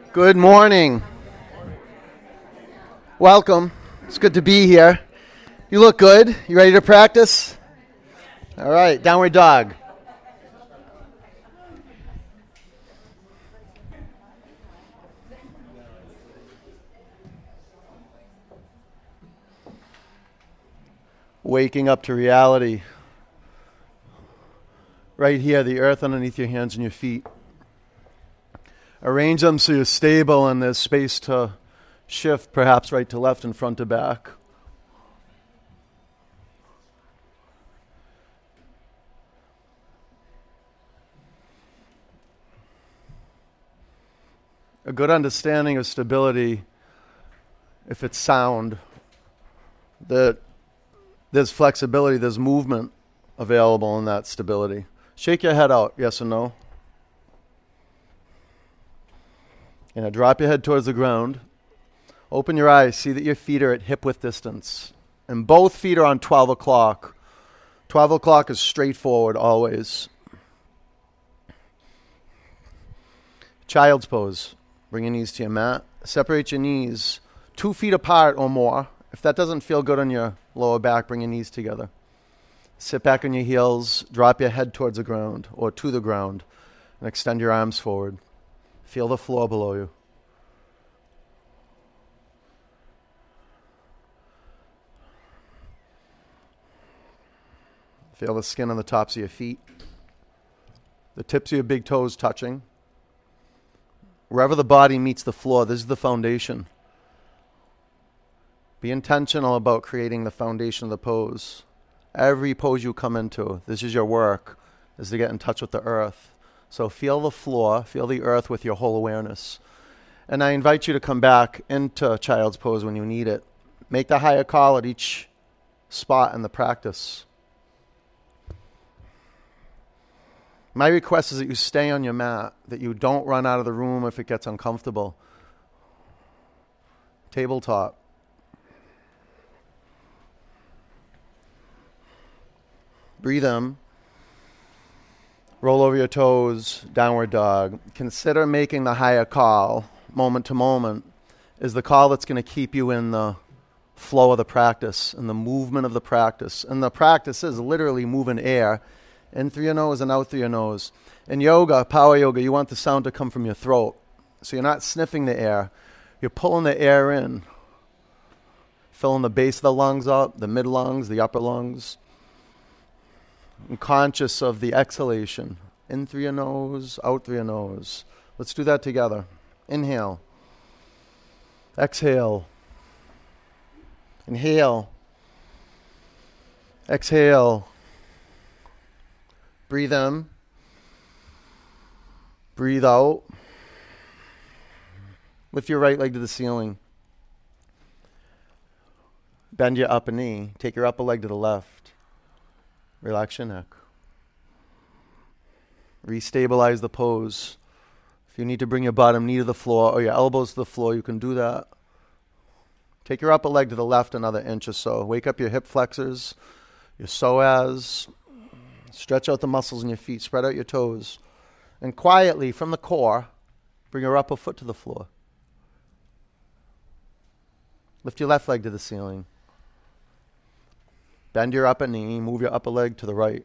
Good morning. Welcome. It's good to be here. You look good. You ready to practice? All right, downward dog. Waking up to reality. Right here, the earth underneath your hands and your feet. Arrange them so you're stable and there's space to shift, perhaps right to left and front to back. A good understanding of stability, if it's sound, that there's flexibility, there's movement available in that stability. Shake your head out, yes or no. Drop your head towards the ground. Open your eyes. See that your feet are at hip-width distance. And both feet are on 12 o'clock. 12 o'clock is straightforward always. Child's pose. Bring your knees to your mat. Separate your knees 2 feet apart or more. If that doesn't feel good on your lower back, bring your knees together. Sit back on your heels. Drop your head towards the ground or to the ground. And extend your arms forward. Feel the floor below you. Feel the skin on the tops of your feet. The tips of your big toes touching. Wherever the body meets the floor, this is the foundation. Be intentional about creating the foundation of the pose. Every pose you come into, this is your work, is to get in touch with the earth. So feel the floor, feel the earth with your whole awareness. And I invite you to come back into child's pose when you need it. Make the higher call at each spot in the practice. My request is that you stay on your mat, that you don't run out of the room if it gets uncomfortable. Tabletop. Breathe in. Roll over your toes, downward dog. Consider making the higher call, moment to moment, is the call that's going to keep you in the flow of the practice, in the movement of the practice. And the practice is literally moving air in through your nose and out through your nose. In yoga, power yoga, you want the sound to come from your throat. So you're not sniffing the air. You're pulling the air in, filling the base of the lungs up, the mid lungs, the upper lungs. And conscious of the exhalation. In through your nose, out through your nose. Let's do that together. Inhale. Exhale. Inhale. Exhale. Breathe in. Breathe out. Lift your right leg to the ceiling. Bend your upper knee. Take your upper leg to the left. Relax your neck. Restabilize the pose. If you need to bring your bottom knee to the floor or your elbows to the floor, you can do that. Take your upper leg to the left another inch or so. Wake up your hip flexors, your psoas. Stretch out the muscles in your feet. Spread out your toes. And quietly, from the core, bring your upper foot to the floor. Lift your left leg to the ceiling. Bend your upper knee, move your upper leg to the right.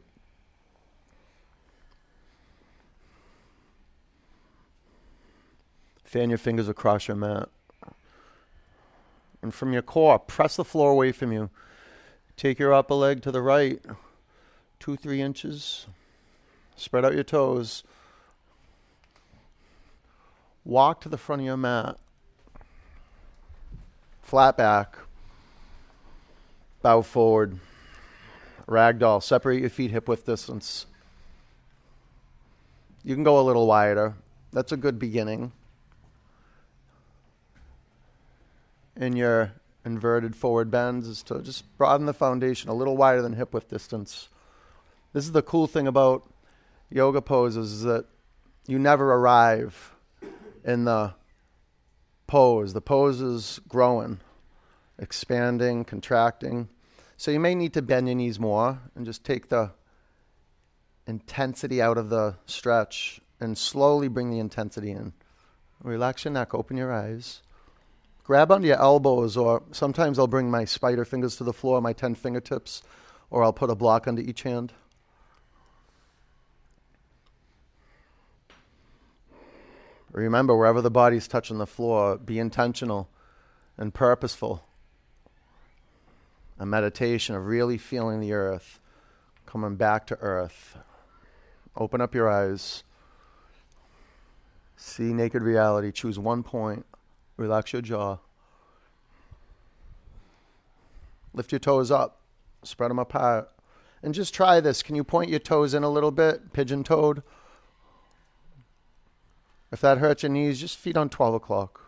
Fan your fingers across your mat. And from your core, press the floor away from you. Take your upper leg to the right, 2-3 inches. Spread out your toes. Walk to the front of your mat. Flat back. Bow forward. Ragdoll. Separate your feet hip-width distance. You can go a little wider. That's a good beginning. In your inverted forward bends is to just broaden the foundation a little wider than hip-width distance. This is the cool thing about yoga poses is that you never arrive in the pose. The pose is growing, expanding, contracting. So you may need to bend your knees more and just take the intensity out of the stretch and slowly bring the intensity in. Relax your neck. Open your eyes. Grab onto your elbows, or sometimes I'll bring my spider fingers to the floor, my 10 fingertips, or I'll put a block under each hand. Remember, wherever the body's touching the floor, be intentional and purposeful. A meditation of really feeling the earth, coming back to earth. Open up your eyes. See naked reality. Choose one point. Relax your jaw. Lift your toes up. Spread them apart. And just try this. Can you point your toes in a little bit? Pigeon-toed. If that hurts your knees, just feet on 12 o'clock.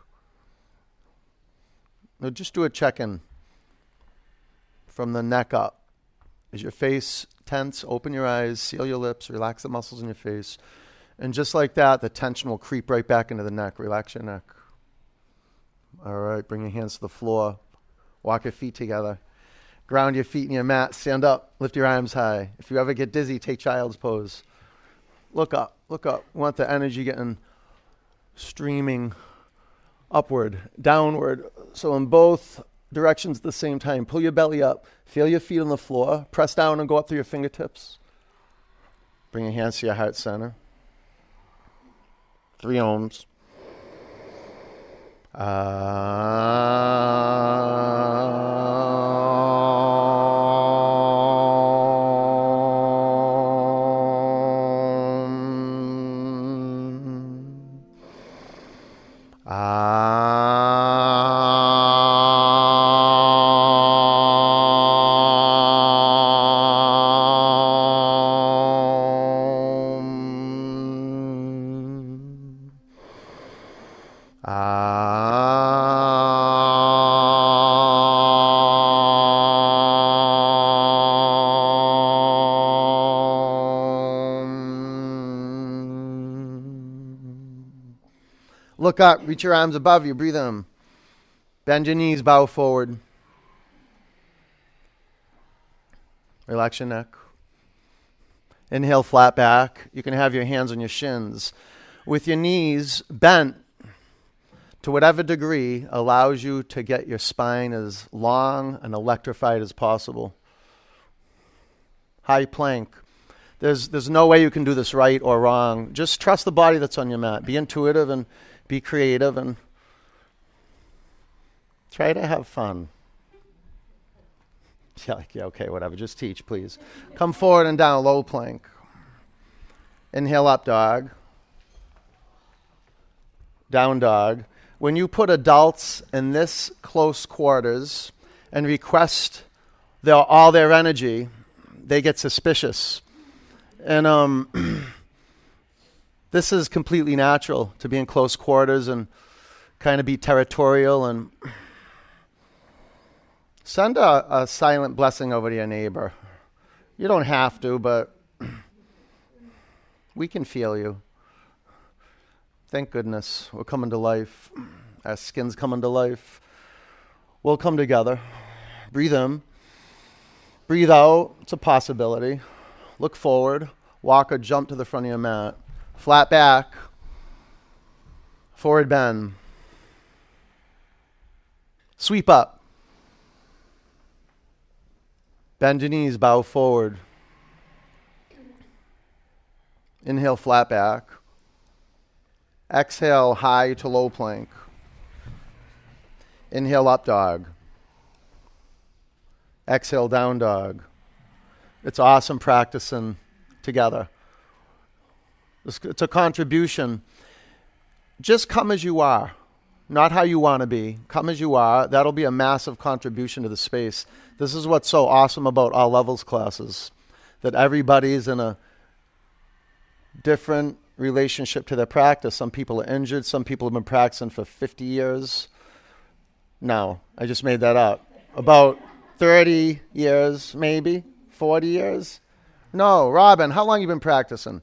Now just do a check-in from the neck up. Is your face tense? Open your eyes. Seal your lips. Relax the muscles in your face. And just like that, the tension will creep right back into the neck. Relax your neck. All right, bring your hands to the floor. Walk your feet together. Ground your feet in your mat. Stand up. Lift your arms high. If you ever get dizzy, take child's pose. Look up. Look up. We want the energy getting streaming upward, downward. So in both directions at the same time. Pull your belly up. Feel your feet on the floor. Press down and go up through your fingertips. Bring your hands to your heart center. 3 ohms. Look up, reach your arms above you, breathe in. Bend your knees, bow forward. Relax your neck. Inhale, flat back. You can have your hands on your shins. With your knees bent to whatever degree allows you to get your spine as long and electrified as possible. High plank. There's no way you can do this right or wrong. Just trust the body that's on your mat. Be intuitive and be creative and try to have fun. Yeah, okay, whatever. Just teach, please. Come forward and down, low plank. Inhale, up dog. Down dog. When you put adults in this close quarters and request all their energy, they get suspicious. And this is completely natural, to be in close quarters and kind of be territorial. And send a silent blessing over to your neighbor. You don't have to, but we can feel you. Thank goodness we're coming to life. Our skin's coming to life. We'll come together. Breathe in. Breathe out. It's a possibility. Look forward. Walk or jump to the front of your mat. Flat back. Forward bend. Sweep up. Bend your knees, bow forward. Inhale, flat back. Exhale, high to low plank. Inhale, up dog. Exhale, down dog. It's awesome practicing together. It's a contribution. Just come as you are, not how you want to be. Come as you are. That'll be a massive contribution to the space. This is what's so awesome about all levels classes, that everybody's in a different relationship to their practice. Some people are injured. Some people have been practicing for 50 years. No, I just made that up. About 30 years, maybe 40 years. No, Robin, how long have you been practicing?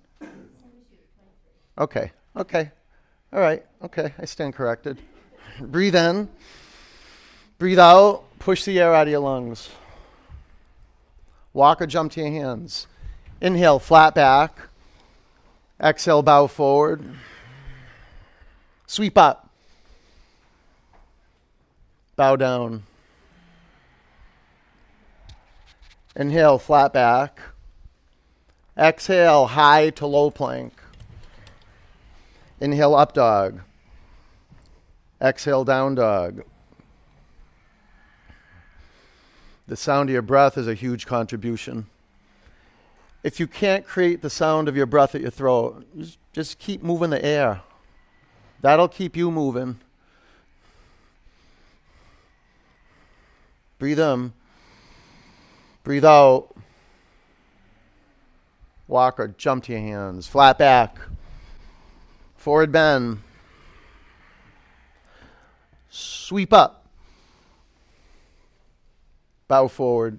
Okay. All right. Okay, I stand corrected. Breathe in. Breathe out. Push the air out of your lungs. Walk or jump to your hands. Inhale, flat back. Exhale, bow forward. Sweep up. Bow down. Inhale, flat back. Exhale, high to low plank. Inhale, up dog. Exhale, down dog. The sound of your breath is a huge contribution. If you can't create the sound of your breath at your throat, just keep moving the air. That'll keep you moving. Breathe in. Breathe out. Walk or jump to your hands. Flat back. Forward bend. Sweep up. Bow forward.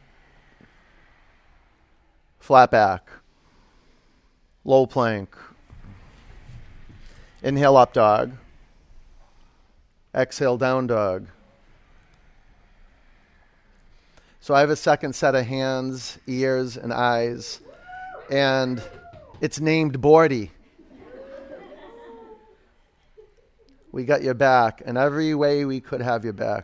Flat back. Low plank. Inhale, up dog. Exhale, down dog. So I have a second set of hands, ears, and eyes, and it's named Bordy. We got your back in every way we could have your back.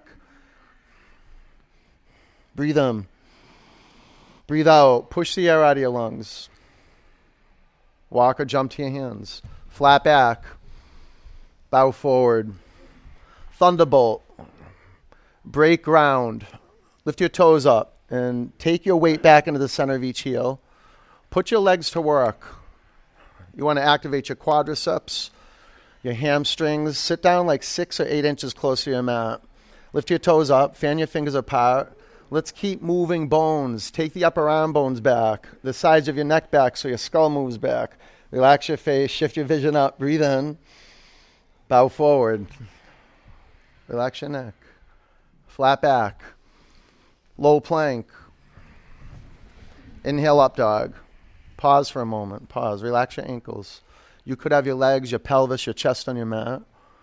Breathe in. Breathe out. Push the air out of your lungs. Walk or jump to your hands. Flat back. Bow forward. Thunderbolt. Break ground. Lift your toes up and take your weight back into the center of each heel. Put your legs to work. You want to activate your quadriceps, your hamstrings. Sit down like 6 or 8 inches close to your mat. Lift your toes up. Fan your fingers apart. Let's keep moving bones. Take the upper arm bones back, the sides of your neck back so your skull moves back. Relax your face. Shift your vision up. Breathe in. Bow forward. Relax your neck. Flat back. Low plank. Inhale, up dog. Pause for a moment. Pause. Relax your ankles. You could have your legs, your pelvis, your chest on your mat.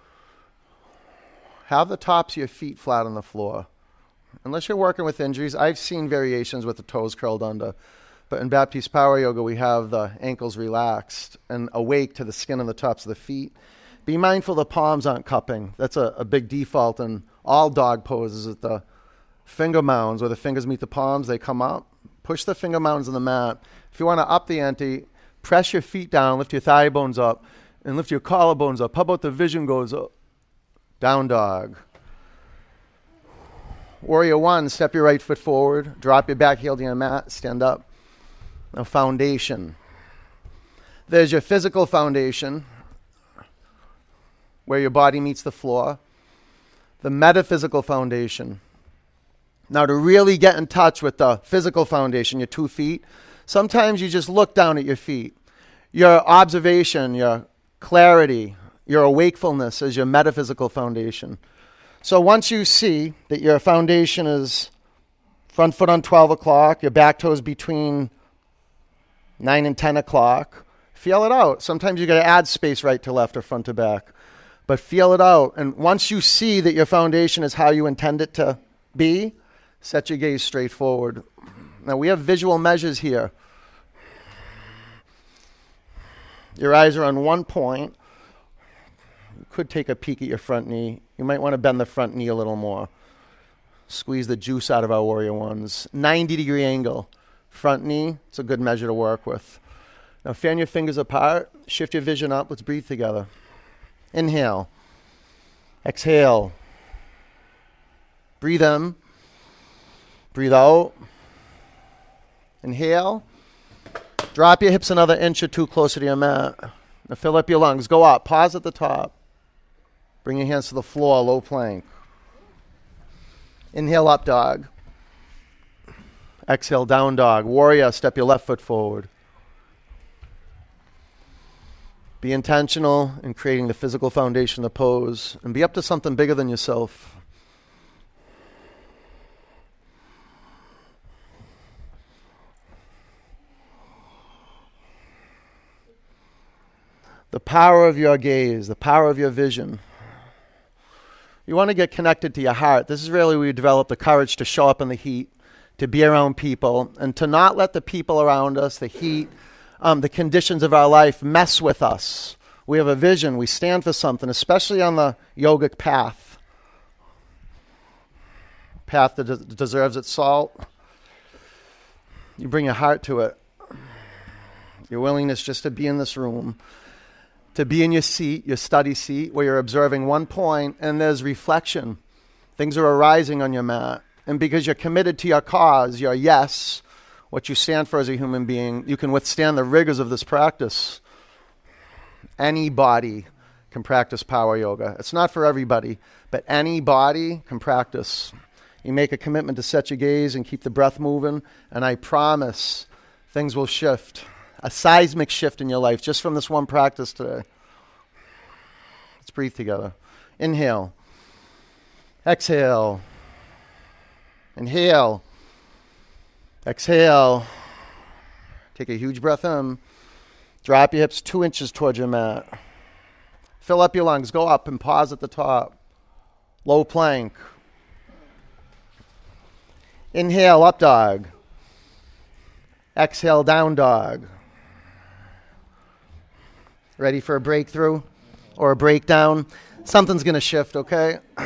Have the tops of your feet flat on the floor. Unless you're working with injuries, I've seen variations with the toes curled under. But in Baptiste Power Yoga, we have the ankles relaxed and awake to the skin on the tops of the feet. Be mindful the palms aren't cupping. That's a big default in all dog poses. At the finger mounds, where the fingers meet the palms, they come up. Push the finger mounds on the mat. If you want to up the ante, press your feet down, lift your thigh bones up, and lift your collarbones up. How about the vision goes up? Down dog. Warrior one, step your right foot forward, drop your back heel to your mat, stand up. Now foundation. There's your physical foundation, where your body meets the floor. The metaphysical foundation. Now to really get in touch with the physical foundation, your 2 feet, sometimes you just look down at your feet. Your observation, your clarity, your awakefulness is your metaphysical foundation. So once you see that your foundation is front foot on 12 o'clock, your back toes between 9 and 10 o'clock, feel it out. Sometimes you got to add space right to left or front to back. But feel it out. And once you see that your foundation is how you intend it to be, set your gaze straight forward. Now we have visual measures here. Your eyes are on one point. You could take a peek at your front knee. You might want to bend the front knee a little more. Squeeze the juice out of our warrior ones. 90-degree angle. Front knee, it's a good measure to work with. Now fan your fingers apart. Shift your vision up. Let's breathe together. Inhale. Exhale. Breathe in. Breathe out. Inhale. Drop your hips another inch or two closer to your mat. Now fill up your lungs. Go up. Pause at the top. Bring your hands to the floor, low plank. Inhale, up dog. Exhale, down dog. Warrior, step your left foot forward. Be intentional in creating the physical foundation of the pose and be up to something bigger than yourself. The power of your gaze, the power of your vision. You want to get connected to your heart. This is really where you develop the courage to show up in the heat, to be around people, and to not let the people around us, the heat, the conditions of our life mess with us. We have a vision. We stand for something, especially on the yogic path. Path that deserves its salt. You bring your heart to it. Your willingness just to be in this room, to be in your seat, your study seat, where you're observing one point and there's reflection. Things are arising on your mat. And because you're committed to your cause, your yes, what you stand for as a human being, you can withstand the rigors of this practice. Anybody can practice power yoga. It's not for everybody, but anybody can practice. You make a commitment to set your gaze and keep the breath moving, and I promise things will shift. A seismic shift in your life just from this one practice today. Let's breathe together. Inhale. Exhale. Inhale. Exhale. Take a huge breath in. Drop your hips 2 inches towards your mat. Fill up your lungs. Go up and pause at the top. Low plank. Inhale, up dog. Exhale, down dog. Ready for a breakthrough or a breakdown? Something's going to shift, okay? A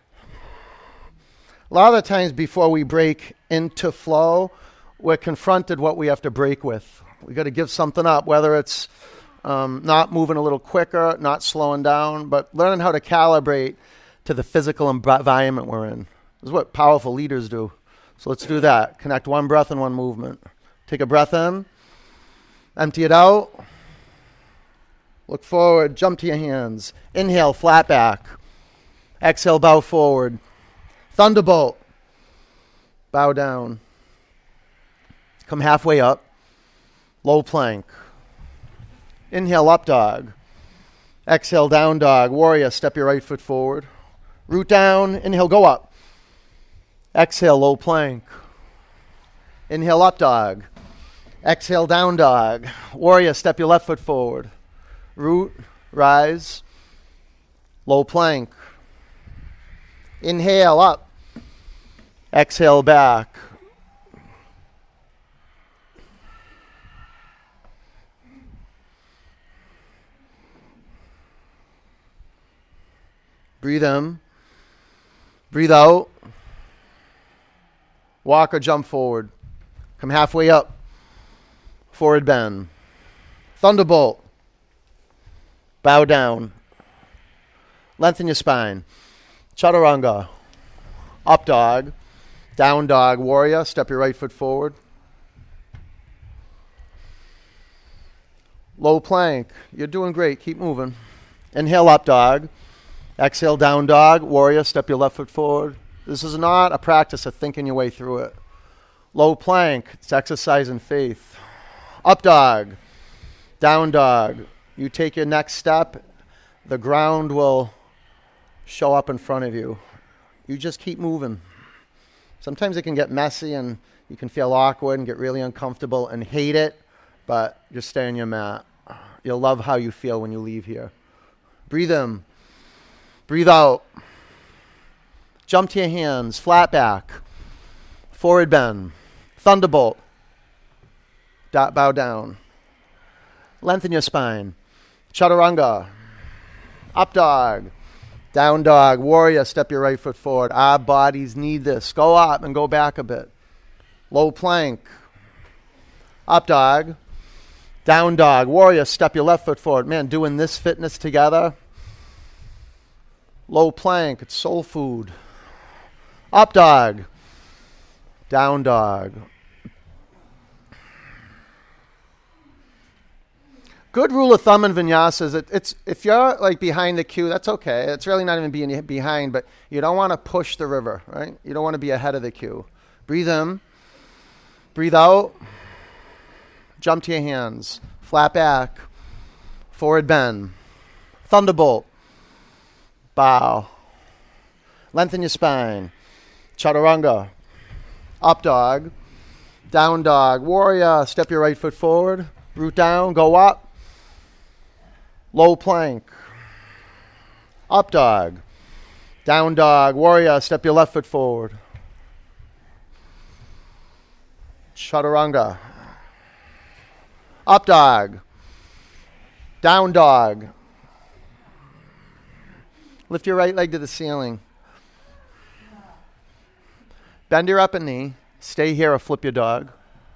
lot of the times before we break into flow, we're confronted what we have to break with. We got to give something up, whether it's not moving a little quicker, not slowing down, but learning how to calibrate to the physical environment we're in. This is what powerful leaders do. So let's do that. Connect one breath and one movement. Take a breath in. Empty it out. Look forward. Jump to your hands. Inhale, flat back. Exhale, bow forward. Thunderbolt. Bow down. Come halfway up. Low plank. Inhale, up dog. Exhale, down dog. Warrior, step your right foot forward. Root down. Inhale, go up. Exhale, low plank. Inhale, up dog. Exhale, down dog. Warrior, step your left foot forward. Root, rise, low plank. Inhale, up. Exhale, back. Breathe in. Breathe out. Walk or jump forward. Come halfway up. Forward bend. Thunderbolt. Bow down. Lengthen your spine. Chaturanga. Up dog. Down dog. Warrior. Step your right foot forward. Low plank. You're doing great. Keep moving. Inhale, up dog. Exhale, down dog. Warrior. Step your left foot forward. This is not a practice of thinking your way through it. Low plank. It's exercise in faith. Up dog. Down dog. You take your next step, the ground will show up in front of you. You just keep moving. Sometimes it can get messy and you can feel awkward and get really uncomfortable and hate it, but just stay on your mat. You'll love how you feel when you leave here. Breathe in. Breathe out. Jump to your hands, flat back. Forward bend. Thunderbolt. Bow down. Lengthen your spine. Chaturanga. Up dog. Down dog. Warrior. Step your right foot forward. Our bodies need this. Go up and go back a bit. Low plank. Up dog. Down dog. Warrior. Step your left foot forward. Man, doing this fitness together. Low plank. It's soul food. Up dog. Down dog. Good rule of thumb in vinyasa is it's if you're like behind the queue, that's okay. It's really not even being behind, but you don't want to push the river, right? You don't want to be ahead of the queue. Breathe in. Breathe out. Jump to your hands. Flat back. Forward bend. Thunderbolt. Bow. Lengthen your spine. Chaturanga. Up dog. Down dog. Warrior. Step your right foot forward. Root down. Go up. Low plank. Up dog. Down dog. Warrior. Step your left foot forward. Chaturanga. Up dog. Down dog. Lift your right leg to the ceiling. Bend your upper knee. Stay here or flip your dog.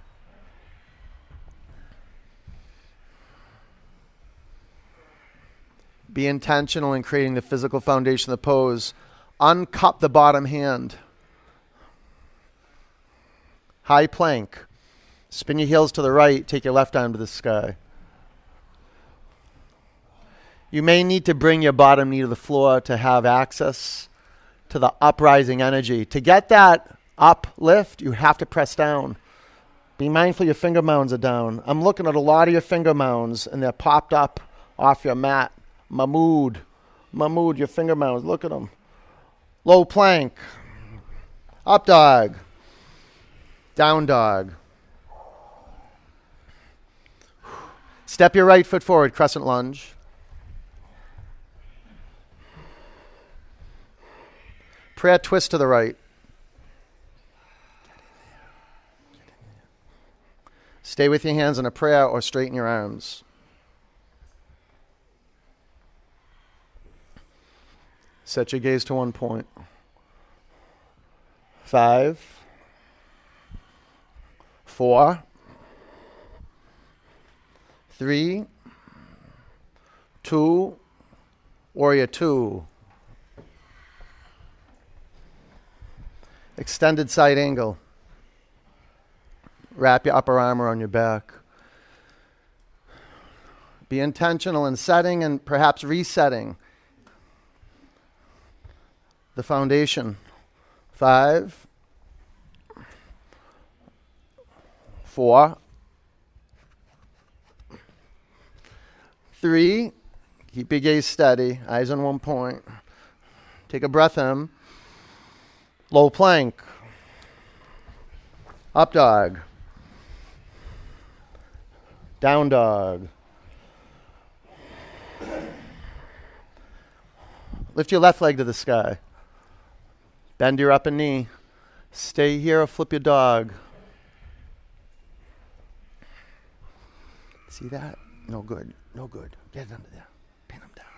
Be intentional in creating the physical foundation of the pose. Uncup the bottom hand. High plank. Spin your heels to the right. Take your left arm to the sky. You may need to bring your bottom knee to the floor to have access to the uprising energy. To get that uplift, you have to press down. Be mindful your finger mounds are down. I'm looking at a lot of your finger mounds, and they're popped up off your mat. Mahmood, your finger mounds, look at them. Low plank. Up dog. Down dog. Step your right foot forward, crescent lunge. Prayer twist to the right. Stay with your hands in a prayer or straighten your arms. Set your gaze to one point. 5, 4, 3, 2, warrior 2. Extended side angle. Wrap your upper arm around your back. Be intentional in setting and perhaps resetting the foundation. 5, 4, 3. Keep your gaze steady. Eyes on one point. Take a breath in. Low plank. Up dog. Down dog. Lift your left leg to the sky. Bend your upper knee. Stay here or flip your dog. See that? No good. No good. Get it under there. Pin him down.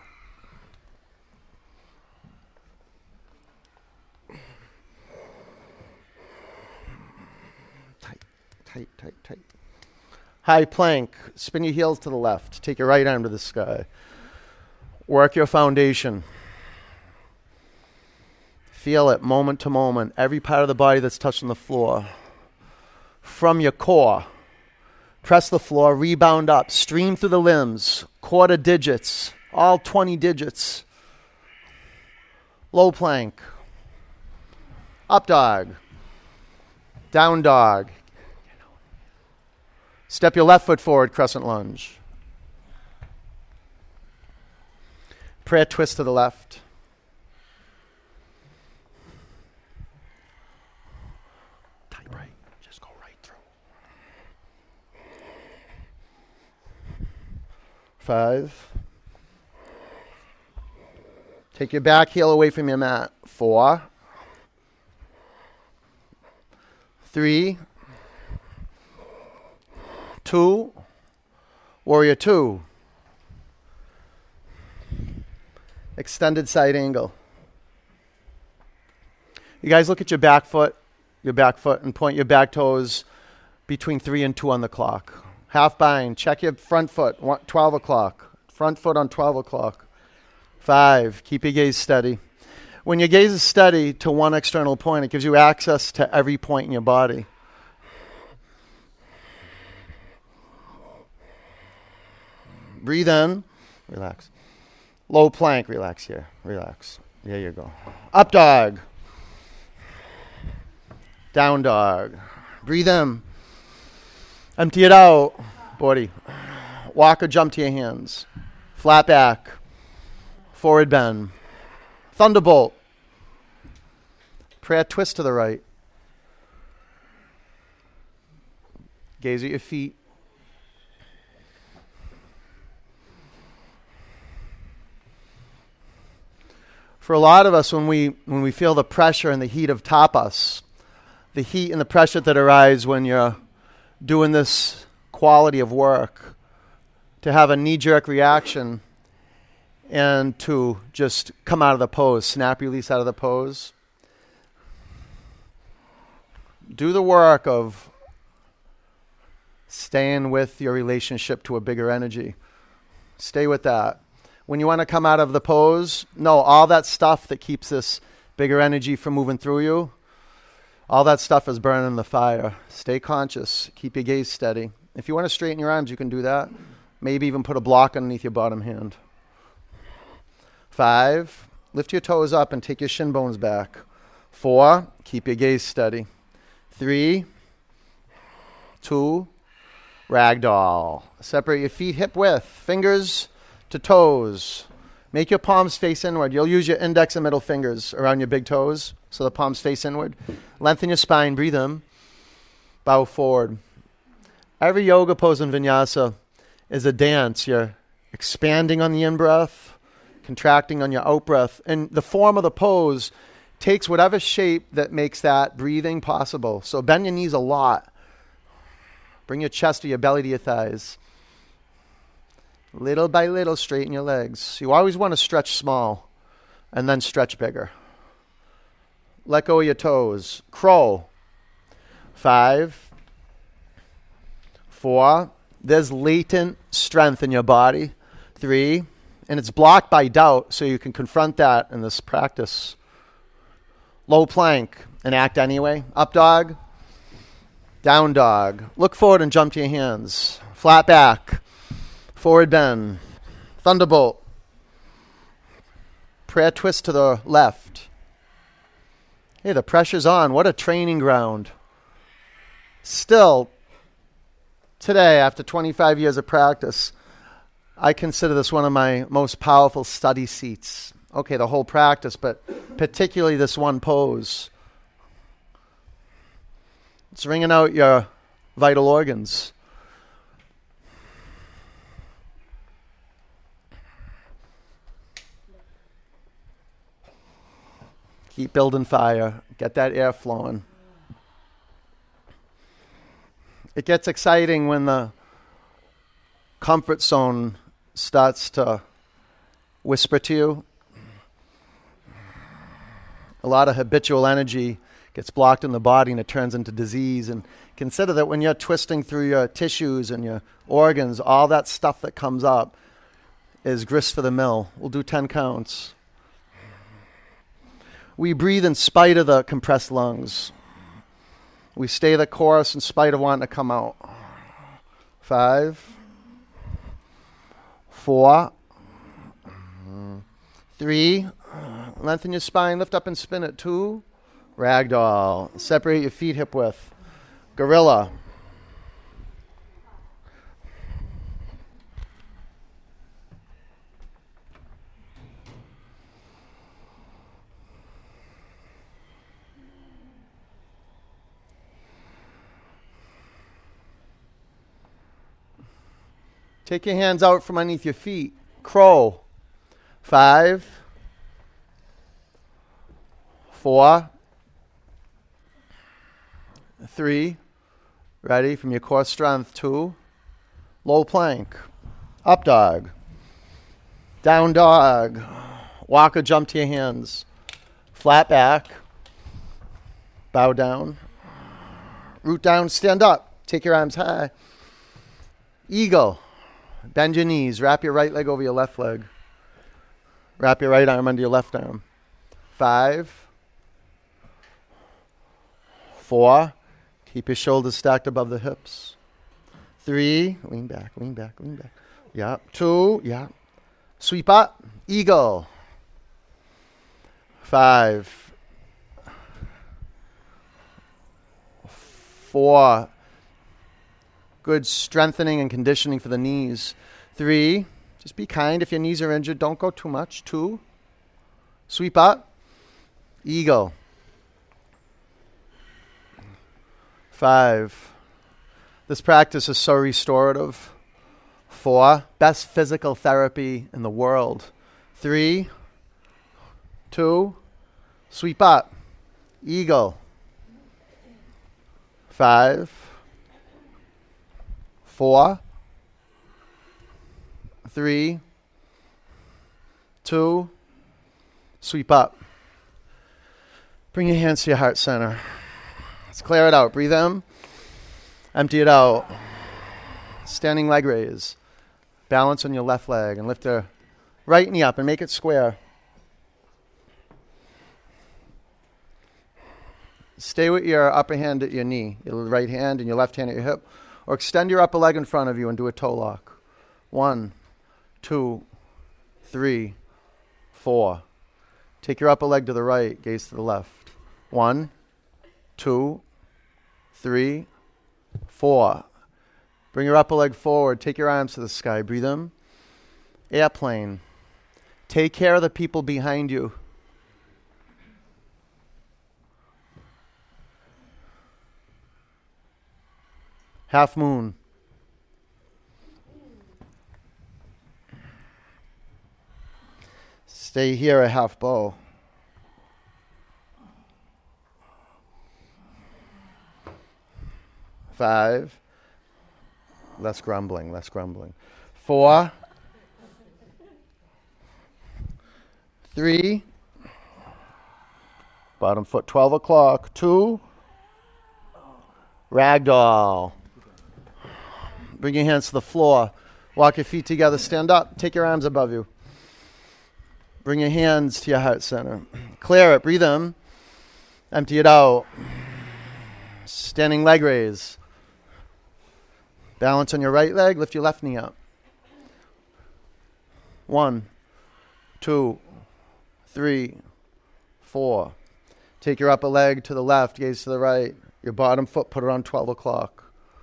Tight. High plank. Spin your heels to the left. Take your right arm to the sky. Work your foundation. Feel it moment to moment. Every part of the body that's touching the floor. From your core. Press the floor. Rebound up. Stream through the limbs. Quarter digits. All 20 digits. Low plank. Up dog. Down dog. Step your left foot forward, crescent lunge. Prayer twist to the left. Tight right. Just go right through. 5. Take your back heel away from your mat. 4. 3. 2, warrior 2. Extended side angle. You guys look at your back foot, and point your back toes between 3 and 2 on the clock. Half bind. Check your front foot, 12 o'clock. Front foot on 12 o'clock. 5, keep your gaze steady. When your gaze is steady to one external point, it gives you access to every point in your body. Breathe in. Relax. Low plank. Relax here. Relax. There you go. Up dog. Down dog. Breathe in. Empty it out. Body. Walk or jump to your hands. Flat back. Forward bend. Thunderbolt. Prayer twist to the right. Gaze at your feet. For a lot of us, when we feel the pressure and the heat of tapas, the heat and the pressure that arise when you're doing this quality of work, to have a knee-jerk reaction and to just come out of the pose, snap release out of the pose. Do the work of staying with your relationship to a bigger energy. Stay with that. When you want to come out of the pose, no, all that stuff that keeps this bigger energy from moving through you, all that stuff is burning the fire. Stay conscious. Keep your gaze steady. If you want to straighten your arms, you can do that. Maybe even put a block underneath your bottom hand. 5, lift your toes up and take your shin bones back. 4, keep your gaze steady. 3, 2, ragdoll. Separate your feet hip width, fingers to toes. Make your palms face inward. You'll use your index and middle fingers around your big toes so the palms face inward. Lengthen your spine, breathe in. Bow forward. Every yoga pose in vinyasa is a dance. You're expanding on the in-breath, contracting on your out-breath. And the form of the pose takes whatever shape that makes that breathing possible. So bend your knees a lot. Bring your chest to your belly to your thighs. Little by little, straighten your legs. You always want to stretch small and then stretch bigger. Let go of your toes. Crow. 5, 4. There's latent strength in your body. 3. And it's blocked by doubt, so you can confront that in this practice. Low plank and act anyway. Up dog. Down dog. Look forward and jump to your hands. Flat back. Forward bend. Thunderbolt. Prayer twist to the left. Hey, the pressure's on. What a training ground. Still, today, after 25 years of practice, I consider this one of my most powerful study seats. Okay, the whole practice, but particularly this one pose. It's ringing out your vital organs. Keep building fire. Get that air flowing. It gets exciting when the comfort zone starts to whisper to you. A lot of habitual energy gets blocked in the body and it turns into disease. And consider that when you're twisting through your tissues and your organs, all that stuff that comes up is grist for the mill. We'll do 10 counts. We breathe in spite of the compressed lungs. We stay the course in spite of wanting to come out. 5, 4, 3. Lengthen your spine, lift up and spin it. 2. Ragdoll. Separate your feet hip width. Gorilla. Take your hands out from underneath your feet. Crow. 5, 4, 3. Ready? From your core strength. 2. Low plank. Up dog. Down dog. Walk or jump to your hands. Flat back. Bow down. Root down. Stand up. Take your arms high. Eagle. Bend your knees. Wrap your right leg over your left leg. Wrap your right arm under your left arm. 5, 4. Keep your shoulders stacked above the hips. 3. Lean back, lean back, lean back. Yeah. 2. Yeah. Sweep up. Eagle. 5, 4. Good strengthening and conditioning for the knees. 3. Just be kind. If your knees are injured, don't go too much. 2. Sweep up. Eagle. 5. This practice is so restorative. 4. Best physical therapy in the world. 3. 2. Sweep up. Eagle. 5. 4. 3, 2, sweep up. Bring your hands to your heart center. Let's clear it out. Breathe in. Empty it out. Standing leg raise. Balance on your left leg and lift your right knee up and make it square. Stay with your upper hand at your knee, your right hand and your left hand at your hip. Or extend your upper leg in front of you and do a toe lock. 1, 2, 3, 4. Take your upper leg to the right, gaze to the left. 1, 2, 3, 4. Bring your upper leg forward. Take your arms to the sky. Breathe in. Airplane. Take care of the people behind you. Half moon. Stay here a half bow. Five. Less grumbling, less grumbling. 4. 3. Bottom foot, 12 o'clock. 2. Ragdoll. Bring your hands to the floor. Walk your feet together. Stand up. Take your arms above you. Bring your hands to your heart center. Clear it. Breathe in. Empty it out. Standing leg raise. Balance on your right leg. Lift your left knee up. 1, 2, 3, 4. Take your upper leg to the left. Gaze to the right. Your bottom foot, put it on 12 o'clock.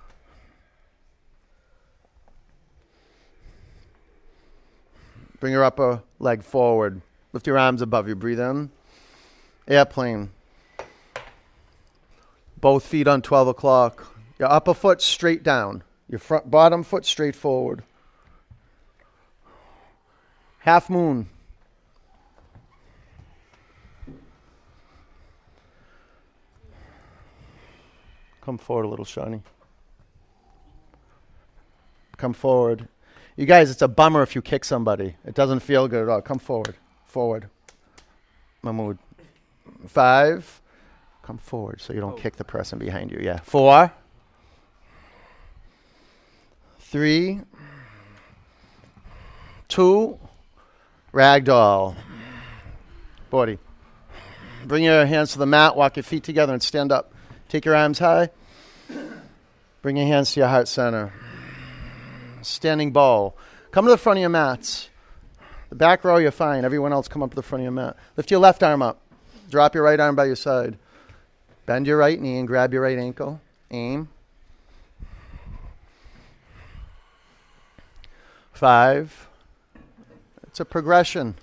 Bring your upper leg forward. Lift your arms above you. Breathe in. Airplane. Both feet on 12 o'clock. Your upper foot straight down. Your bottom foot straight forward. Half moon. Come forward a little, Shawnee. Come forward. You guys, it's a bummer if you kick somebody. It doesn't feel good at all. Come forward. Forward. Mahmood. 5. Come forward so you don't kick the person behind you. Yeah. 4. 3. 2. Ragdoll. Body. Bring your hands to the mat. Walk your feet together and stand up. Take your arms high. Bring your hands to your heart center. Standing bow. Come to the front of your mats. The back row, you're fine. Everyone else, come up to the front of your mat. Lift your left arm up. Drop your right arm by your side. Bend your right knee and grab your right ankle. Aim. 5. It's a progression.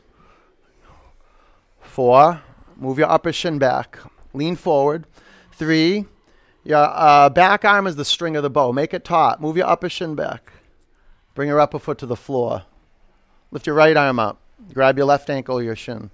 4. Move your upper shin back. Lean forward. 3. Your back arm is the string of the bow. Make it taut. Move your upper shin back. Bring your upper foot to the floor. Lift your right arm up. Grab your left ankle or your shin.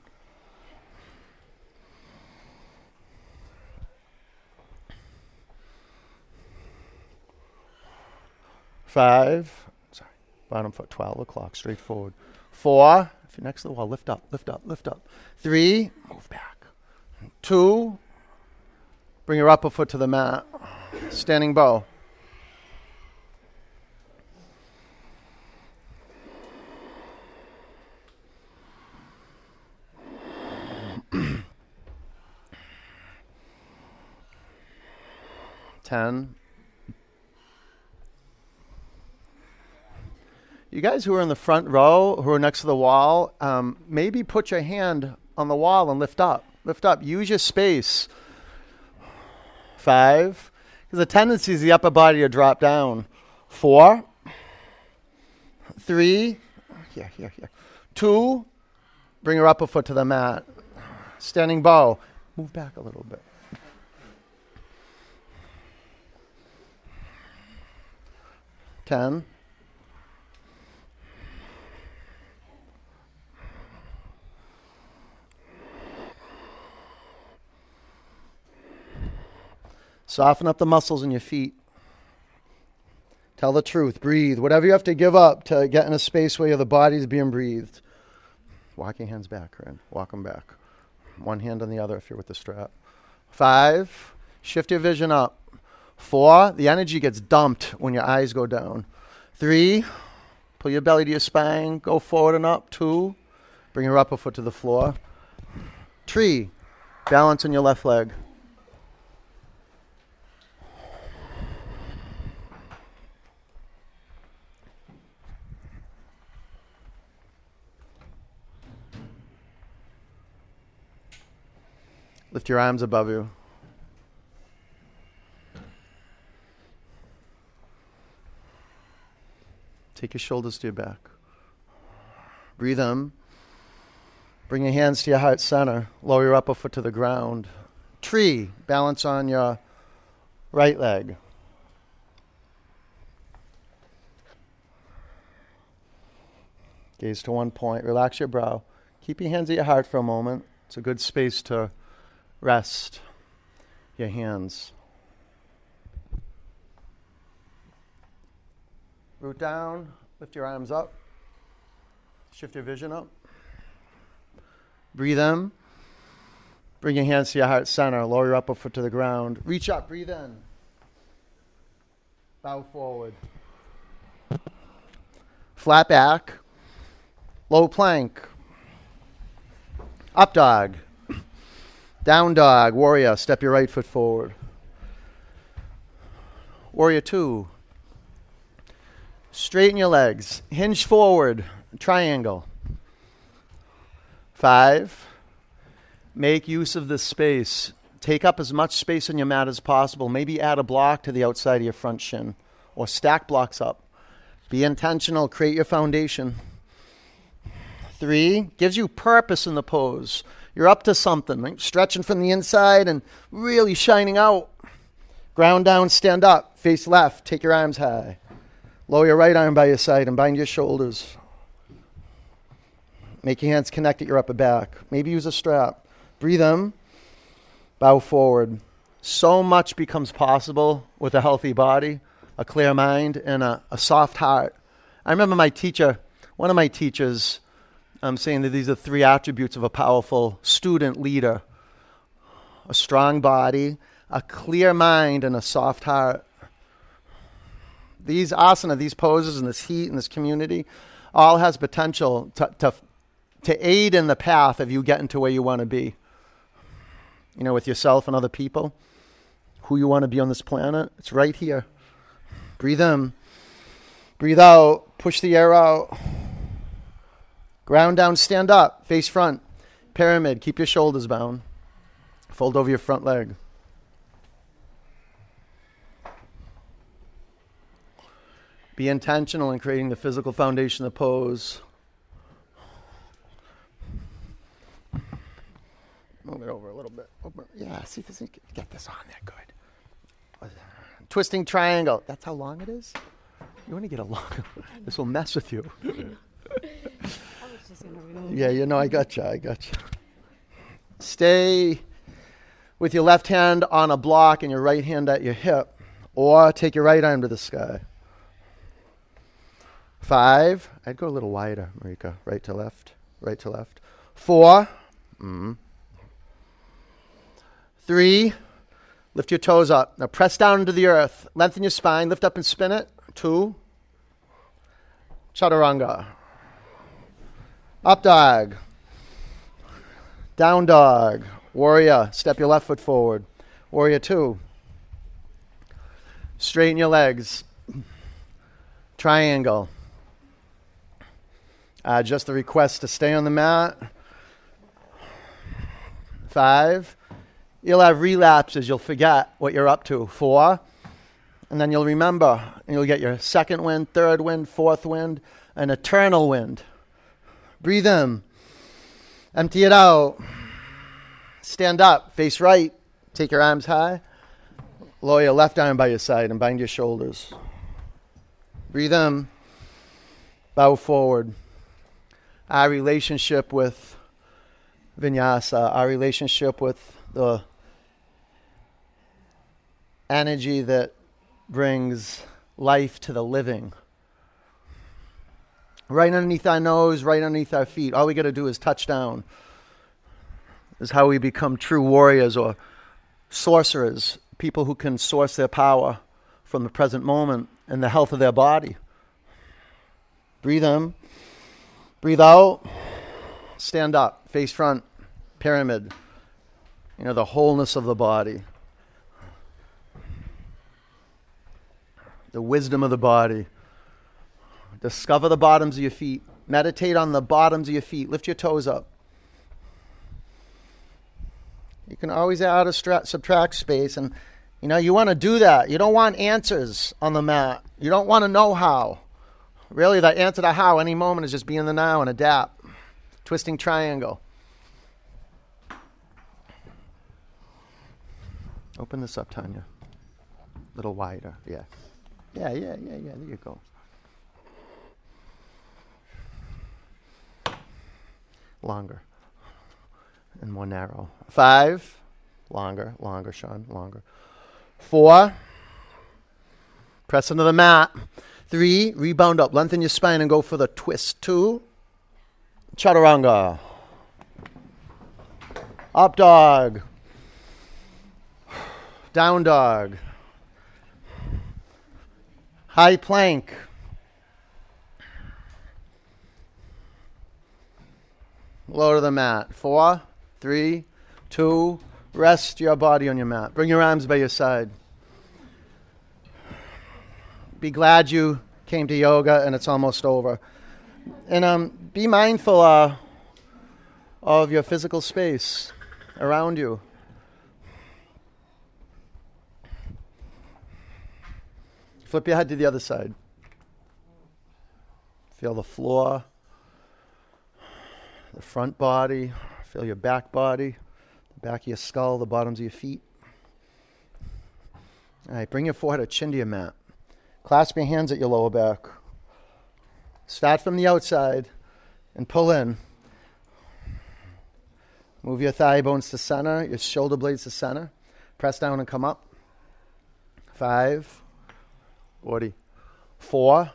5. Sorry. Bottom foot, 12 o'clock, straight forward. 4. If you're next to the wall, lift up, lift up, lift up. 3. Move back. 2. Bring your upper foot to the mat. Standing bow. 10. You guys who are in the front row, who are next to the wall, maybe put your hand on the wall and lift up. Lift up. Use your space. 5. Because the tendency is the upper body to drop down. 4. 3. Here. 2. Bring your upper foot to the mat. Standing bow. Move back a little bit. 10. Soften up the muscles in your feet. Tell the truth. Breathe. Whatever you have to give up to get in a space where the body's being breathed. Walk your hands back, Corinne. Walk them back. One hand on the other if you're with the strap. 5, shift your vision up. 4, the energy gets dumped when your eyes go down. 3, pull your belly to your spine. Go forward and up. 2, bring your upper foot to the floor. 3, balance on your left leg. Lift your arms above you. Take your shoulders to your back. Breathe in. Bring your hands to your heart center. Lower your upper foot to the ground. Tree. Balance on your right leg. Gaze to one point. Relax your brow. Keep your hands at your heart for a moment. It's a good space to rest your hands. Root down. Lift your arms up. Shift your vision up. Breathe in. Bring your hands to your heart center. Lower your upper foot to the ground. Reach up. Breathe in. Bow forward. Flat back. Low plank. Up dog. Down dog. Warrior. Step your right foot forward. Warrior 2. Straighten your legs. Hinge forward. Triangle. 5. Make use of this space. Take up as much space on your mat as possible. Maybe add a block to the outside of your front shin. Or stack blocks up. Be intentional. Create your foundation. 3. Gives you purpose in the pose. You're up to something. Right? Stretching from the inside and really shining out. Ground down. Stand up. Face left. Take your arms high. Lower your right arm by your side and bind your shoulders. Make your hands connect at your upper back. Maybe use a strap. Breathe in. Bow forward. So much becomes possible with a healthy body, a clear mind, and a soft heart. I remember one of my teachers, saying that these are 3 attributes of a powerful student leader. A strong body, a clear mind, and a soft heart. These asana, these poses, and this heat, and this community, all has potential to aid in the path of you getting to where you want to be. You know, with yourself and other people, who you want to be on this planet. It's right here. Breathe in. Breathe out. Push the air out. Ground down, stand up. Face front. Pyramid. Keep your shoulders bound. Fold over your front leg. Be intentional in creating the physical foundation of the pose. Move it over a little bit. Yeah, see if you can get this on there. Good. Twisting triangle. That's how long it is? You want to get a long... This will mess with you. Yeah, I gotcha. Stay with your left hand on a block and your right hand at your hip. Or take your right arm to the sky. 5. I'd go a little wider, Marika. Right to left. 4. 3. Lift your toes up. Now press down into the earth. Lengthen your spine. Lift up and spin it. 2. Chaturanga. Up dog. Down dog. Warrior. Step your left foot forward. Warrior 2. Straighten your legs. Triangle. Just the request to stay on the mat. 5. You'll have relapses. You'll forget what you're up to. 4. And then you'll remember. And you'll get your second wind, third wind, fourth wind, an eternal wind. Breathe in. Empty it out. Stand up. Face right. Take your arms high. Lower your left arm by your side and bind your shoulders. Breathe in. Bow forward. Our relationship with vinyasa, our relationship with the energy that brings life to the living. Right underneath our nose, right underneath our feet. All we got to do is touch down. This is how we become true warriors or sorcerers, people who can source their power from the present moment and the health of their body. Breathe in, breathe out, stand up, face front, pyramid. The wholeness of the body. The wisdom of the body. Discover the bottoms of your feet. Meditate on the bottoms of your feet. Lift your toes up. You can always add or subtract space. And, you want to do that. You don't want answers on the mat. You don't want to know how. Really, the answer to how any moment is just be in the now and adapt. Twisting triangle. Open this up, Tanya. A little wider. Yeah. Yeah. There you go. Longer. And more narrow. 5. Longer, Sean. Longer. 4. Press into the mat. 3. Rebound up. Lengthen your spine and go for the twist. 2. Chaturanga. Up dog. Down dog. High plank. Low to the mat. 4, 3, 2. Rest your body on your mat. Bring your arms by your side. Be glad you came to yoga and it's almost over. And be mindful of your physical space around you. Flip your head to the other side. Feel the floor, the front body. Feel your back body, the back of your skull, the bottoms of your feet. All right, bring your forehead or chin to your mat. Clasp your hands at your lower back. Start from the outside and pull in. Move your thigh bones to center, your shoulder blades to center. Press down and come up. 5, 4,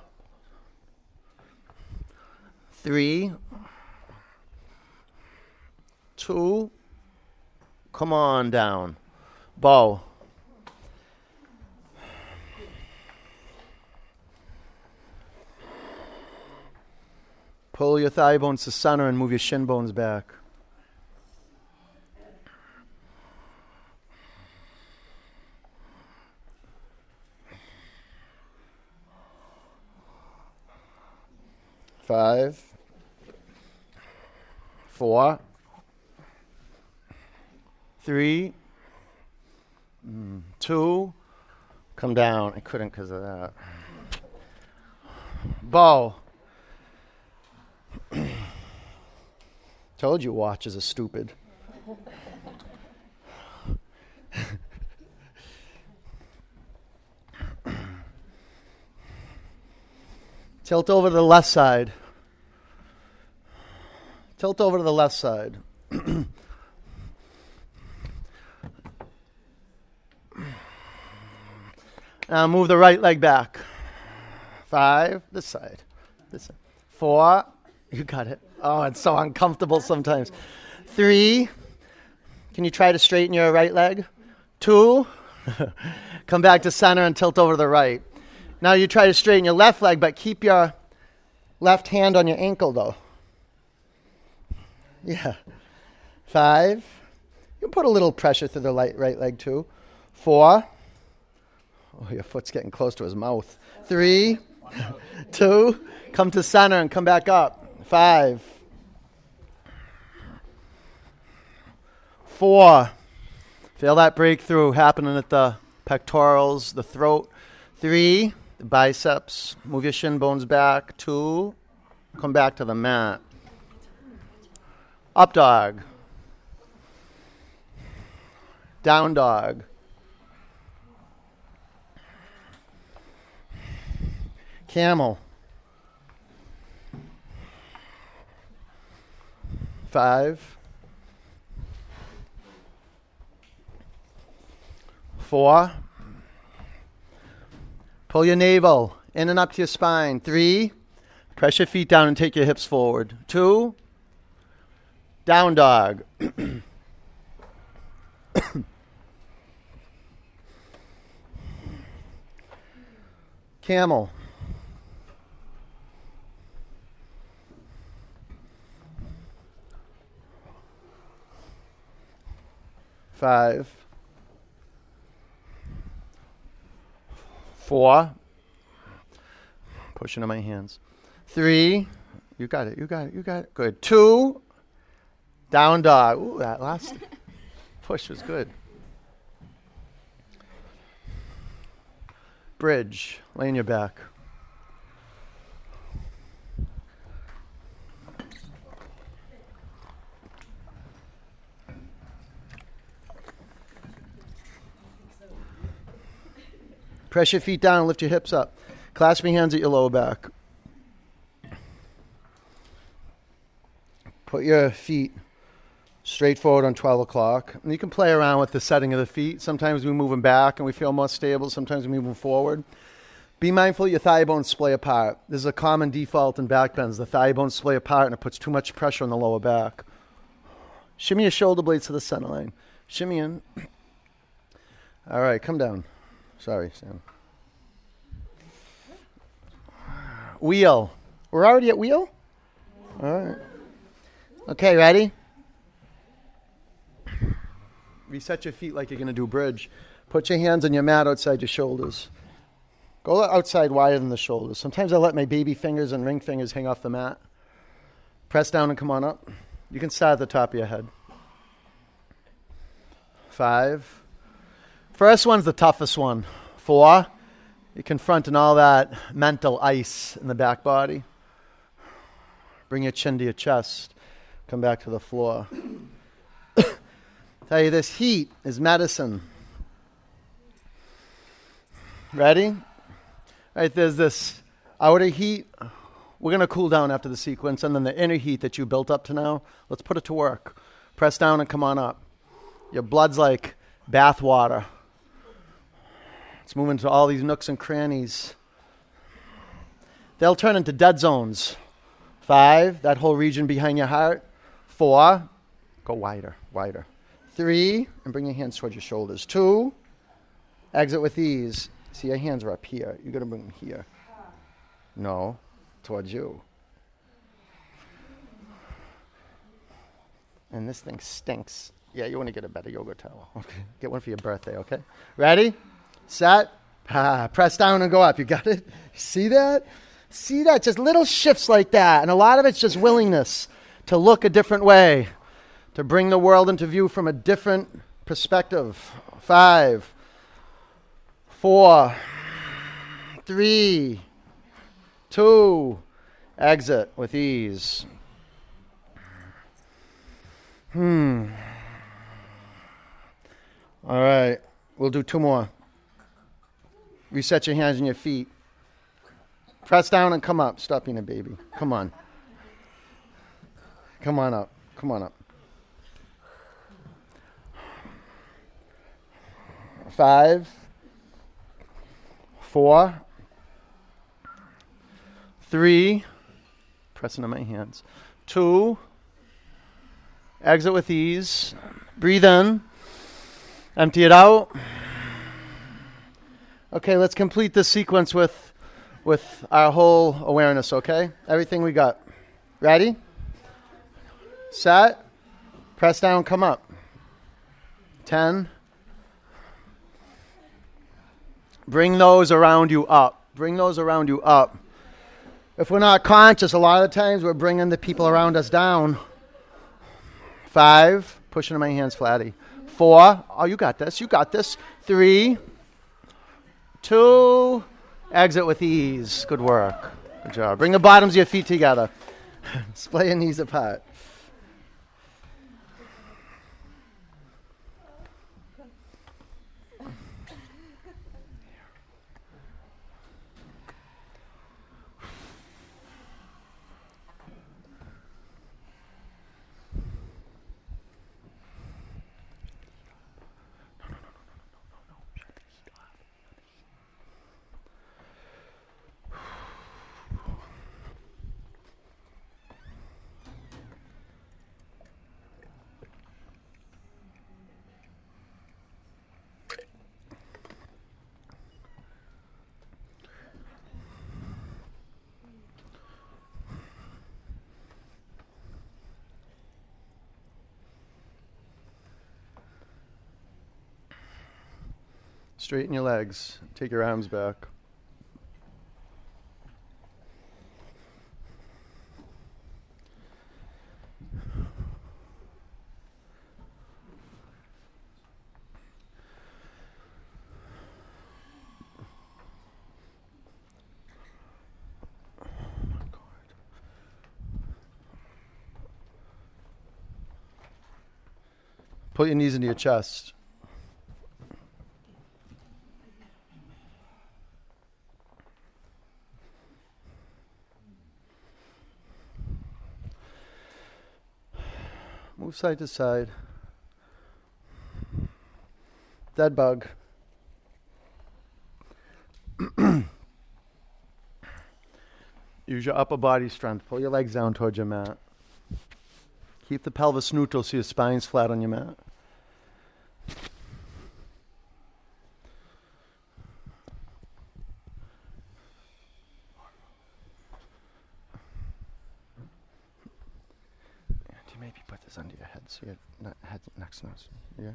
3, 2, come on down. Bow. Pull your thigh bones to center and move your shin bones back. Five, 4, 3, 2, come down. I couldn't because of that. Bow. Told you watches are stupid. Tilt over to the left side. Tilt over to the left side. Now move the right leg back. 5, this side. 4, you got it. Oh, it's so uncomfortable sometimes. 3, can you try to straighten your right leg? 2, come back to center and tilt over to the right. Now you try to straighten your left leg, but keep your left hand on your ankle, though. Yeah. 5. You can put a little pressure through the right leg, too. 4. Oh, your foot's getting close to his mouth. 3, 2, come to center and come back up. 5, 4. Feel that breakthrough happening at the pectorals, the throat. 3, the biceps. Move your shin bones back. 2, come back to the mat. Up dog. Down dog. Camel. 5, 4, Pull your navel in and up to your spine. 3. Press your feet down and take your hips forward. 2. Down dog. Camel. 5. 4. Pushing on my hands. 3. You got it. You got it. You got it. Good. 2. Down dog. Ooh, that last push was good. Bridge. Lay on your back. Press your feet down and lift your hips up. Clasp your hands at your lower back. Put your feet straight forward on 12 o'clock. And you can play around with the setting of the feet. Sometimes we move them back and we feel more stable. Sometimes we move them forward. Be mindful your thigh bones splay apart. This is a common default in back bends. The thigh bones splay apart and it puts too much pressure on the lower back. Shimmy your shoulder blades to the center line. Shimmy in. All right, come down. Sorry, Sam. Wheel. We're already at wheel? All right. Okay, ready? Reset your feet like you're going to do bridge. Put your hands on your mat outside your shoulders. Go outside wider than the shoulders. Sometimes I let my baby fingers and ring fingers hang off the mat. Press down and come on up. You can start at the top of your head. 5. First one's the toughest one. 4. You're confronting all that mental ice in the back body. Bring your chin to your chest. Come back to the floor. Tell you this, heat is medicine. Ready? All right, there's this outer heat. We're going to cool down after the sequence, and then the inner heat that you built up to now, let's put it to work. Press down and come on up. Your blood's like bath water. It's moving to all these nooks and crannies. They'll turn into dead zones. 5, that whole region behind your heart. 4, go wider, wider. 3, and bring your hands towards your shoulders. 2, exit with ease. See, your hands are up here. You're going to bring them here. No, towards you. And this thing stinks. Yeah, you want to get a better yoga towel. Okay, get one for your birthday, okay? Ready? Set. Press down and go up. You got it? See that? See that? Just little shifts like that. And a lot of it's just willingness to look a different way, to bring the world into view from a different perspective. 5, 4, 3, 2, exit with ease. All right. We'll do 2 more. Reset your hands and your feet. Press down and come up. Stop being a baby. Come on. Come on up. Come on up. 5, 4, 3, pressing on my hands. 2, exit with ease. Breathe in. Empty it out. Okay, let's complete this sequence with our whole awareness, okay? Everything we got. Ready? Set. Press down, come up. 10. Bring those around you up. Bring those around you up. If we're not conscious, a lot of the times we're bringing the people around us down. 5. Pushing my hands flatty. 4. Oh, you got this. You got this. 3. 2. Exit with ease. Good work. Good job. Bring the bottoms of your feet together. Splay your knees apart. Straighten your legs. Take your arms back. Put your knees into your chest. Move side to side. Dead bug. Use your upper body strength. Pull your legs down towards your mat. Keep the pelvis neutral so your spine's flat on your mat. Maybe put this under your head so your head next nose. Yeah.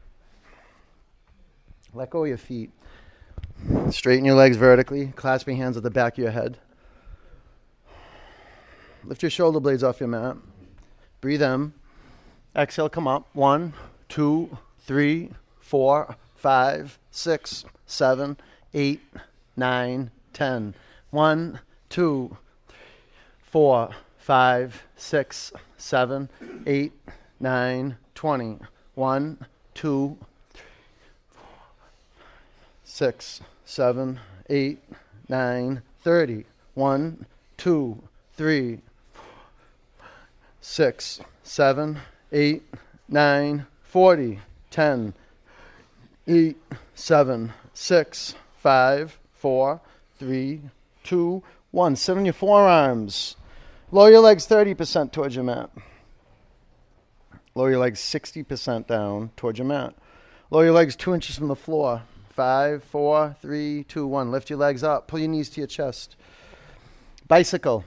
Let go of your feet. Straighten your legs vertically. Clasp your hands at the back of your head. Lift your shoulder blades off your mat. Breathe in. Exhale, come up. 1, 2, 3, 4, 5, 6, 7, 8, 9, 10. 1, 2, 4, 5, 6, 7, 8, 9, 20. 1, 2, 6, 7, 8, 9, 30. 1, 2, 3, 6, 7, 8, 9, 40. 10, 8, 7, 6, 5, 4, 3, 2, 1. Sit on your forearms. Lower your legs 30% towards your mat. Lower your legs 60% down towards your mat. Lower your legs 2 inches from the floor. 5, 4, 3, 2, 1. Lift your legs up. Pull your knees to your chest. Bicycle.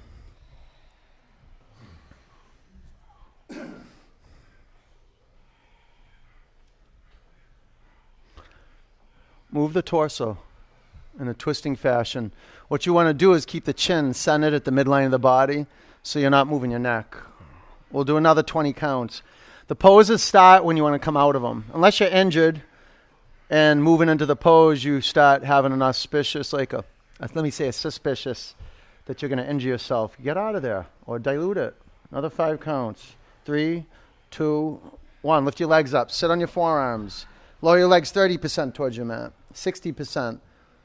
Move the torso in a twisting fashion. What you want to do is keep the chin centered at the midline of the body so you're not moving your neck. We'll do another 20 counts. The poses start when you want to come out of them. Unless you're injured and moving into the pose, you start having an auspicious, suspicious that you're going to injure yourself. Get out of there or dilute it. Another 5 counts. 3, 2, 1. Lift your legs up. Sit on your forearms. Lower your legs 30% towards your mat. 60%.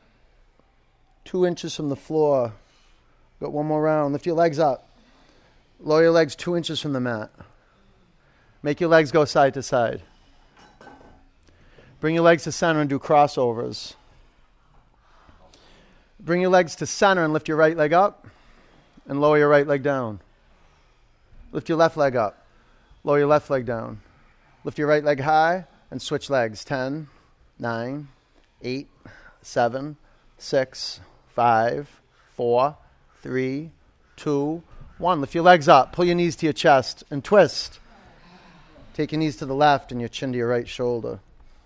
2 inches from the floor. Got one more round. Lift your legs up. Lower your legs 2 inches from the mat. Make your legs go side to side. Bring your legs to center and do crossovers. Bring your legs to center and lift your right leg up and lower your right leg down. Lift your left leg up. Lower your left leg down. Lift your right leg high and switch legs. 10, 9, 8, 7, 6, 5, 4, 3, 2, 1. Lift your legs up. Pull your knees to your chest and twist. Take your knees to the left and your chin to your right shoulder.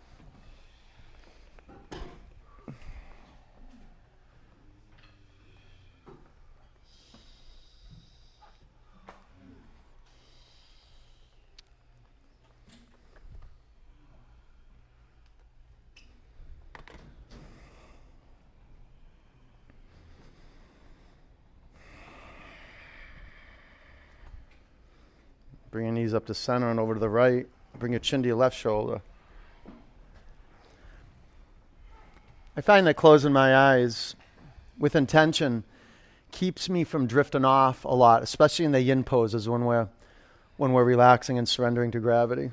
Bring your knees up to center and over to the right. Bring your chin to your left shoulder. I find that closing my eyes with intention keeps me from drifting off a lot, especially in the yin poses when we're relaxing and surrendering to gravity.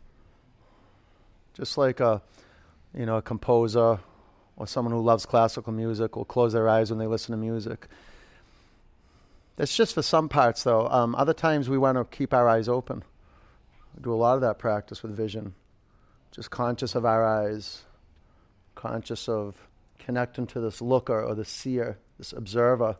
Just like a composer or someone who loves classical music will close their eyes when they listen to music. That's just for some parts, though. Other times we want to keep our eyes open. I do a lot of that practice with vision. Just conscious of our eyes, conscious of connecting to this looker or the seer, this observer.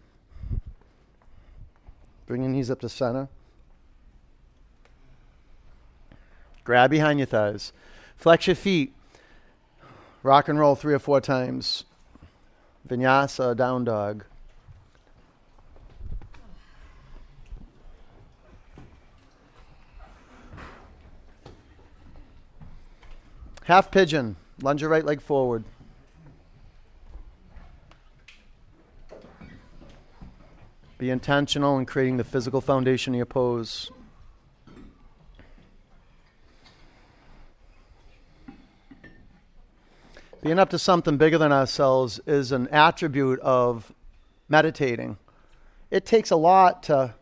Bring your knees up to center. Grab behind your thighs. Flex your feet. Rock and roll 3 or 4 times. Vinyasa, down dog. Half pigeon. Lunge your right leg forward. Be intentional in creating the physical foundation of your pose. Being up to something bigger than ourselves is an attribute of meditating. It takes a lot to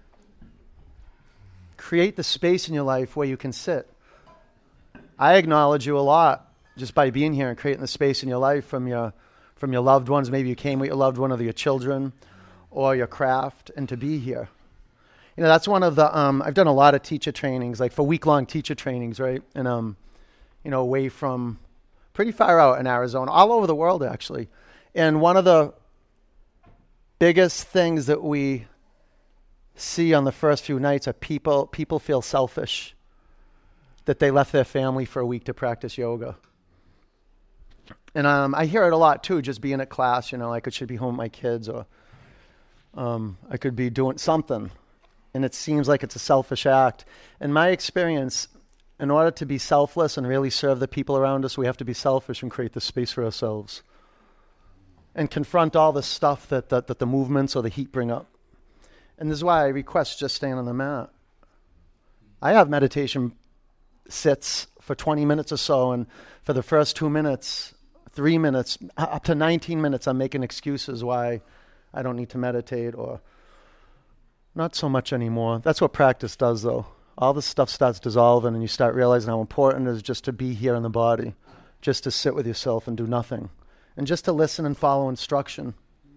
create the space in your life where you can sit. I acknowledge you a lot just by being here and creating the space in your life from your loved ones. Maybe you came with your loved one or your children or your craft, and to be here. You know, that's one of the, I've done a lot of teacher trainings, like for week-long teacher trainings, right? And, you know, away from pretty far out in Arizona, all over the world, actually. And one of the biggest things that we see on the first few nights are people feel selfish that they left their family for a week to practice yoga. And I hear it a lot, too, just being at class, you know, like I should be home with my kids, or I could be doing something, and it seems like it's a selfish act. In my experience, in order to be selfless and really serve the people around us, we have to be selfish and create the space for ourselves and confront all the stuff that the movements or the heat bring up. And this is why I request just staying on the mat. I have meditation sits for 20 minutes or so, and for the first 2 minutes, 3 minutes, up to 19 minutes, I'm making excuses why I don't need to meditate, or not so much anymore. That's what practice does, though. All this stuff starts dissolving, and you start realizing how important it is just to be here in the body, just to sit with yourself and do nothing, and just to listen and follow instruction.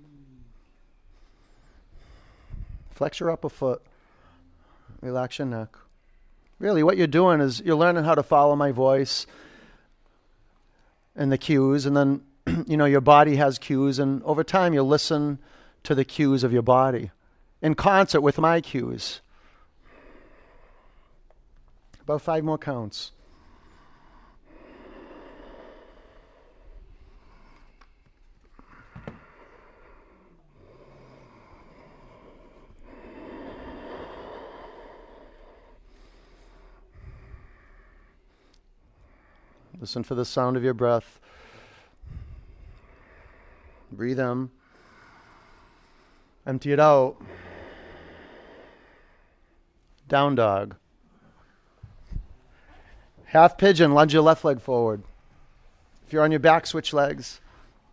Flex your upper foot. Relax your neck. Really, what you're doing is you're learning how to follow my voice and the cues, and then, you know, your body has cues, and over time you'll listen to the cues of your body in concert with my cues. About 5 more counts. Listen for the sound of your breath. Breathe in. Empty it out. Down dog. Half pigeon, lunge your left leg forward. If you're on your back, switch legs.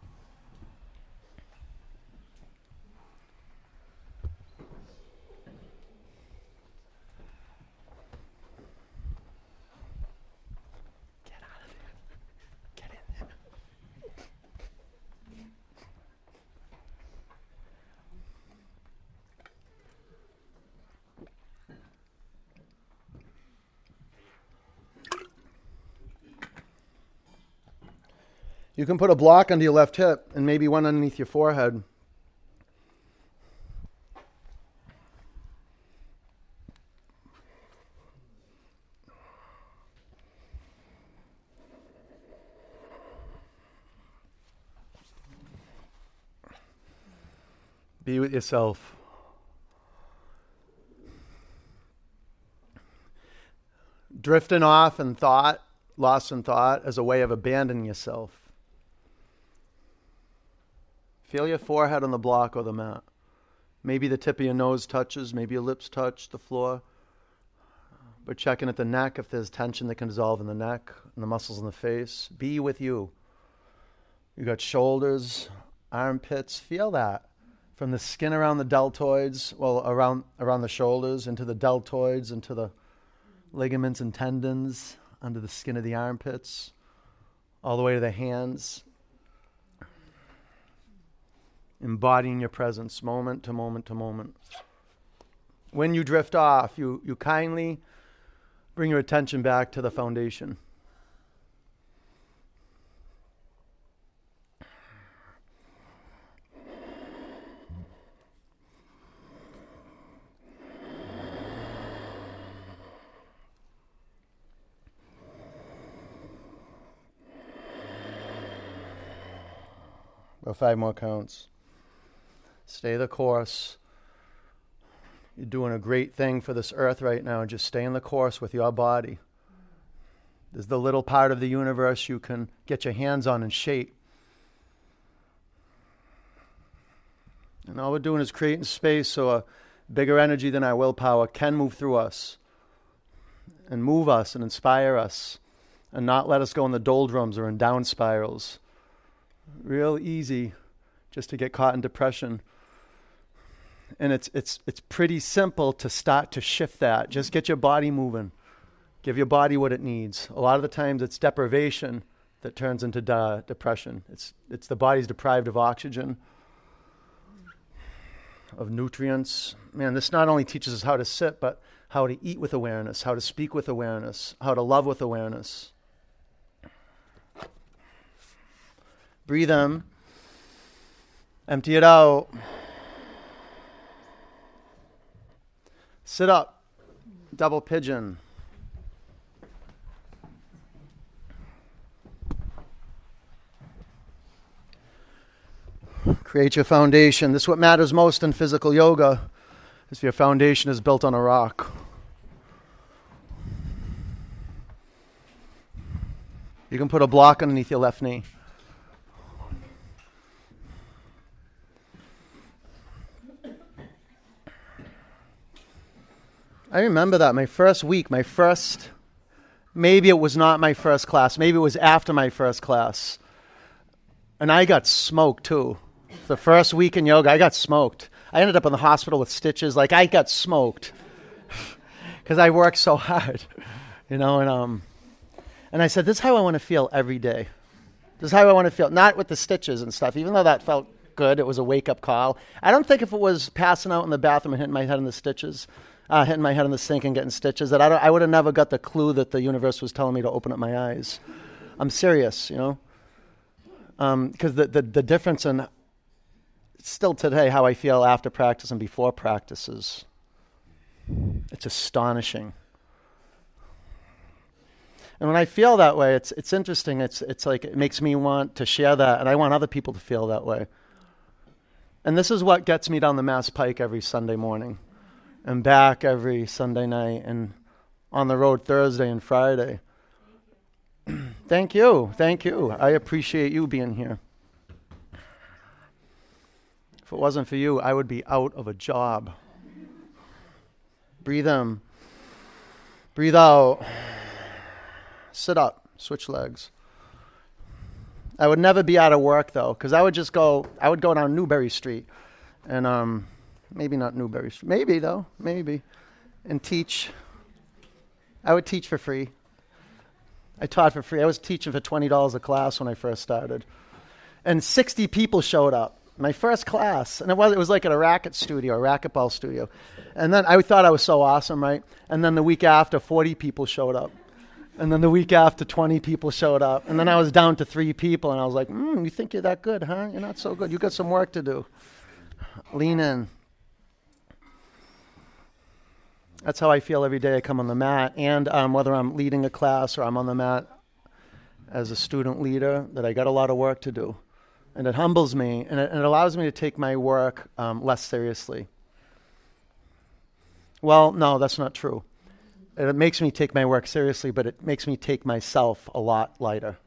Get out of there. Get in there. You can put a block under your left hip and maybe one underneath your forehead. Be with yourself. Drifting off in thought, lost in thought, as a way of abandoning yourself. Feel your forehead on the block or the mat. Maybe the tip of your nose touches, maybe your lips touch the floor. But checking at the neck if there's tension that can dissolve in the neck and the muscles in the face. Be with you. You got shoulders, armpits. Feel that. From the skin around the deltoids, well, around the shoulders, into the deltoids, into the ligaments and tendons, under the skin of the armpits, all the way to the hands. Embodying your presence moment to moment to moment. When you drift off, you kindly bring your attention back to the foundation. or 5 more counts. Stay the course. You're doing a great thing for this earth right now. Just stay in the course with your body. There's the little part of the universe you can get your hands on and shape. And all we're doing is creating space so a bigger energy than our willpower can move through us and move us and inspire us and not let us go in the doldrums or in down spirals. Real easy just to get caught in depression. And it's pretty simple to start to shift that. Just get your body moving. Give your body what it needs. A lot of the times it's deprivation that turns into depression. It's the body's deprived of oxygen, of nutrients. Man, this not only teaches us how to sit, but how to eat with awareness, how to speak with awareness, how to love with awareness. Breathe in. Empty it out. Sit up. Double pigeon. Create your foundation. This is what matters most in physical yoga, is if your foundation is built on a rock. You can put a block underneath your left knee. I remember that my first week, maybe it was not my first class, maybe it was after my first class. And I got smoked too. The first week in yoga, I got smoked. I ended up in the hospital with stitches. Like, I got smoked because I worked so hard, and I said, this is how I want to feel every day. This is how I want to feel, not with the stitches and stuff, even though that felt good. It was a wake-up call. I don't think if it was passing out in the bathroom and hitting my head in the stitches, hitting my head in the sink and getting stitches, that I would have never got the clue that the universe was telling me to open up my eyes. I'm serious, because the difference in still today how I feel after practice and before practices, it's astonishing. And when I feel that way, it's interesting. It's like it makes me want to share that, and I want other people to feel that way. And this is what gets me down the Mass Pike every Sunday morning, and back every Sunday night, and on the road Thursday and Friday. Thank you. I appreciate you being here. If it wasn't for you, I would be out of a job. Breathe in. Breathe out. Sit up. Switch legs. I would never be out of work, though, because I would go down Newberry Street. And maybe not Newberry Street. Maybe, though. Maybe. And teach. I would teach for free. I taught for free. I was teaching for $20 a class when I first started. And 60 people showed up. My first class, and it was like at a racquetball studio. And then I thought I was so awesome, right? And then the week after, 40 people showed up. And then the week after, 20 people showed up. And then I was down to 3 people, and I was like, you think you're that good, huh? You're not so good. You got some work to do. Lean in. That's how I feel every day I come on the mat. And whether I'm leading a class or I'm on the mat as a student leader, that I got a lot of work to do. And it humbles me, and it allows me to take my work less seriously. Well, no, that's not true. It makes me take my work seriously, but it makes me take myself a lot lighter,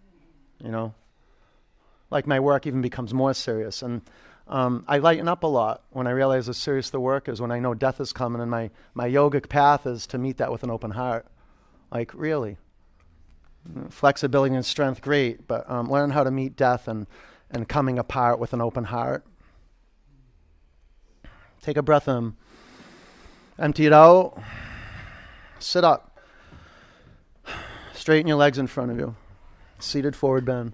Like my work even becomes more serious. And I lighten up a lot when I realize how serious the work is, when I know death is coming, and my yogic path is to meet that with an open heart. Like, really. Flexibility and strength, great, but learn how to meet death and coming apart with an open heart. Take a breath in. Empty it out. Sit up. Straighten your legs in front of you. Seated forward bend.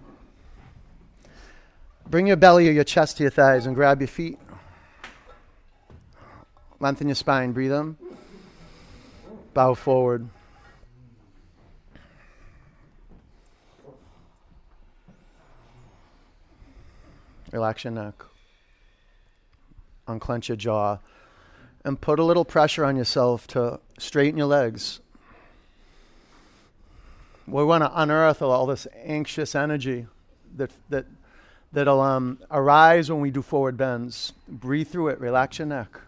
Bring your belly or your chest to your thighs and grab your feet. Lengthen your spine. Breathe in. Bow forward. Relax your neck. Unclench your jaw. And put a little pressure on yourself to straighten your legs. We want to unearth all this anxious energy that that'll arise when we do forward bends. Breathe through it. Relax your neck.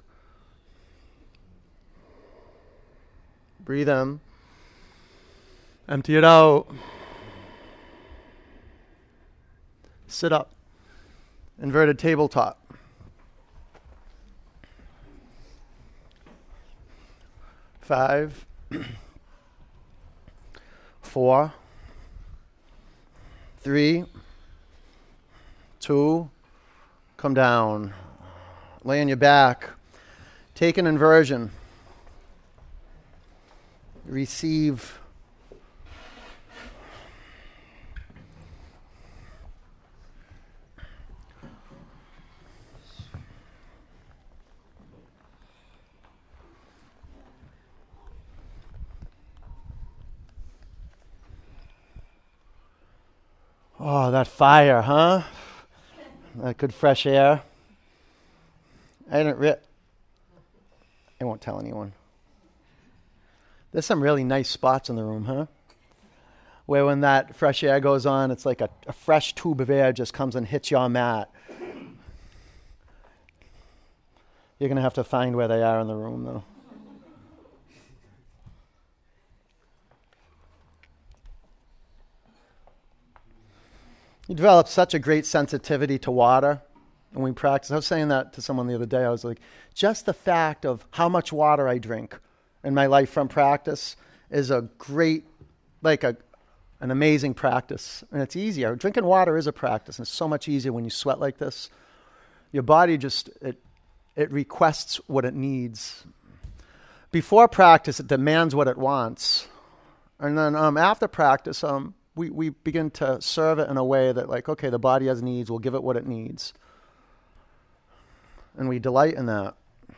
Breathe in. Empty it out. Sit up. Inverted tabletop. 5, 4, 3, 2, come down. Lay on your back. Take an inversion. Receive. Oh, that fire, huh? That good fresh air. I won't tell anyone. There's some really nice spots in the room, huh? Where when that fresh air goes on, it's like a fresh tube of air just comes and hits your mat. You're going to have to find where they are in the room, though. You develop such a great sensitivity to water when we practice. I was saying that to someone the other day. I was like, just the fact of how much water I drink in my life from practice is a great, an amazing practice. And it's easier. Drinking water is a practice, and it's so much easier when you sweat like this. Your body just, it requests what it needs. Before practice, it demands what it wants. And then after practice, we begin to serve it in a way that, like, okay, the body has needs, we'll give it what it needs. And we delight in that.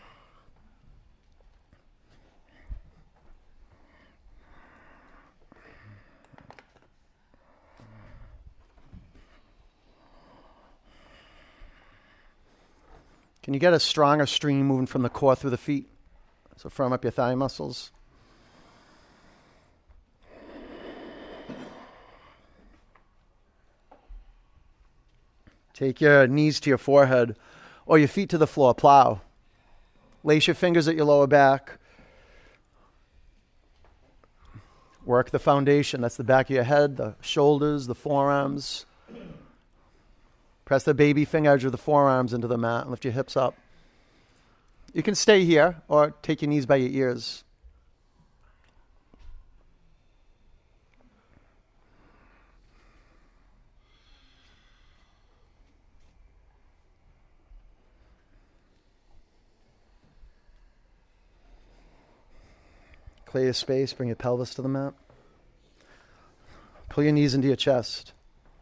Can you get a stronger stream moving from the core through the feet? So firm up your thigh muscles. Take your knees to your forehead or your feet to the floor. Plow. Lace your fingers at your lower back. Work the foundation. That's the back of your head, the shoulders, the forearms. Press the baby finger edge of the forearms into the mat and lift your hips up. You can stay here or take your knees by your ears. Clear your space, bring your pelvis to the mat. Pull your knees into your chest.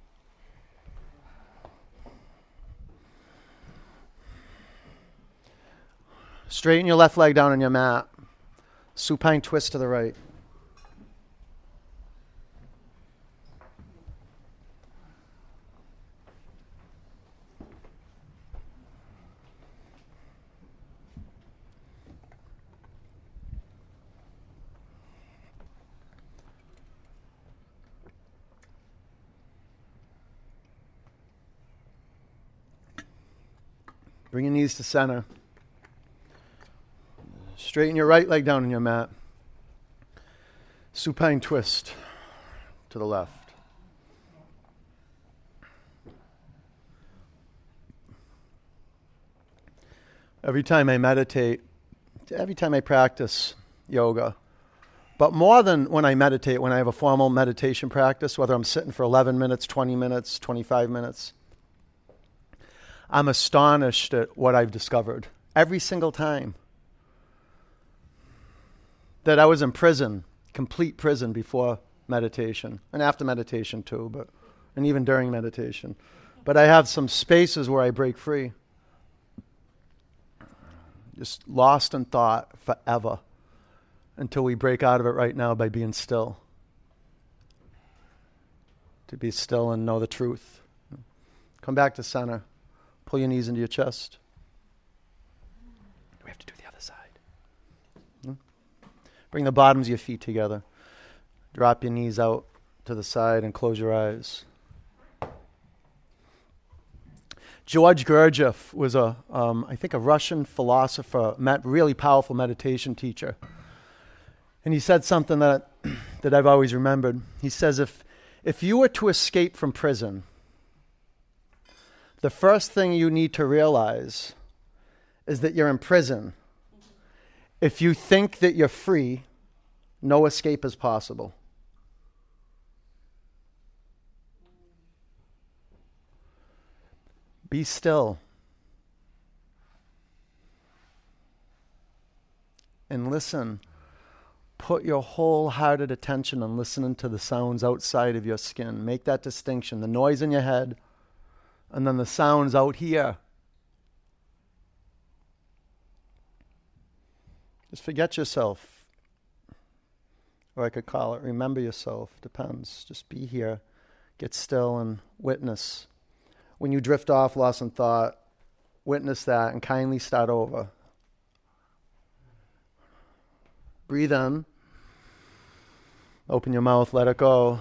Straighten your left leg down on your mat. Supine twist to the right. Bring your knees to center. Straighten your right leg down on your mat. Supine twist to the left. Every time I meditate, every time I practice yoga, but more than when I meditate, when I have a formal meditation practice, whether I'm sitting for 11 minutes, 20 minutes, 25 minutes, I'm astonished at what I've discovered every single time. That I was in prison, complete prison before meditation, and after meditation too, and even during meditation. But I have some spaces where I break free. Just lost in thought forever until we break out of it right now by being still. To be still and know the truth. Come back to center. Pull your knees into your chest. We have to do the other side. Bring the bottoms of your feet together. Drop your knees out to the side and close your eyes. George Gurdjieff was I think a Russian philosopher, really powerful meditation teacher. And he said something that I've always remembered. He says, if you were to escape from prison, the first thing you need to realize is that you're in prison. If you think that you're free, no escape is possible. Be still and listen. Put your wholehearted attention on listening to the sounds outside of your skin. Make that distinction. The noise in your head and then the sounds out here. Just forget yourself. Or I could call it remember yourself. Depends. Just be here. Get still and witness. When you drift off, lost in thought, witness that and kindly start over. Breathe in. Open your mouth, let it go.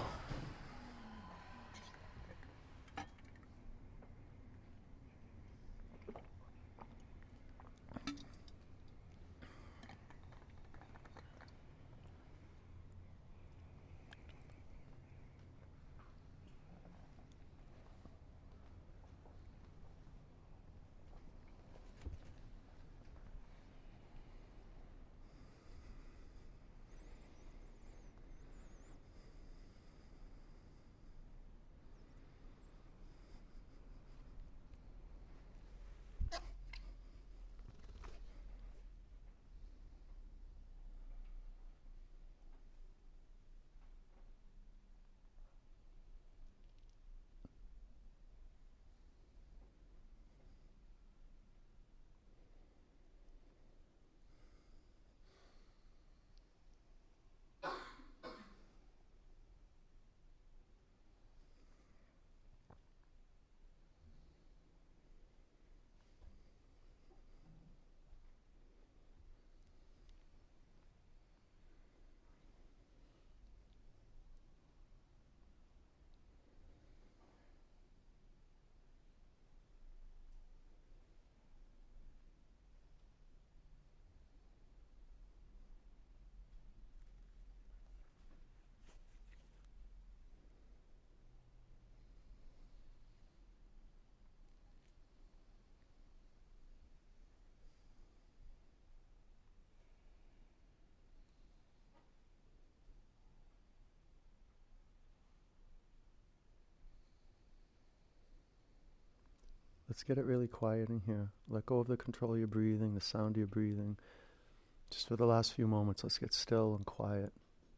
Let's get it really quiet in here. Let go of the control of your breathing, the sound of your breathing. Just for the last few moments, let's get still and quiet.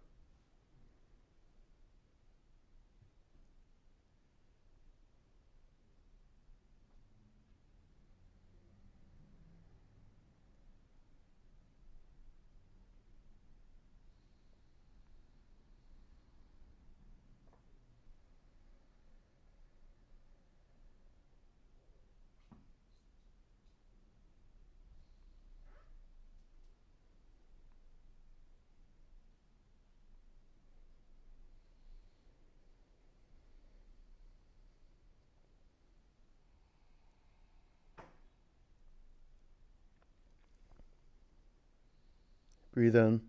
Breathe in.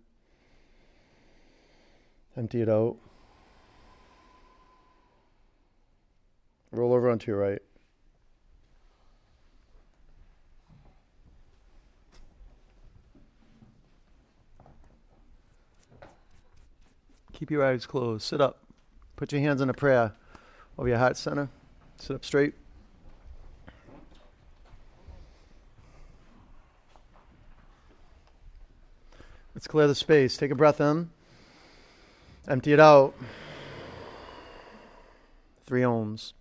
Empty it out. Roll over onto your right. Keep your eyes closed. Sit up. Put your hands in a prayer over your heart center. Sit up straight. Let's clear the space. Take a breath in. Empty it out. 3 ohms.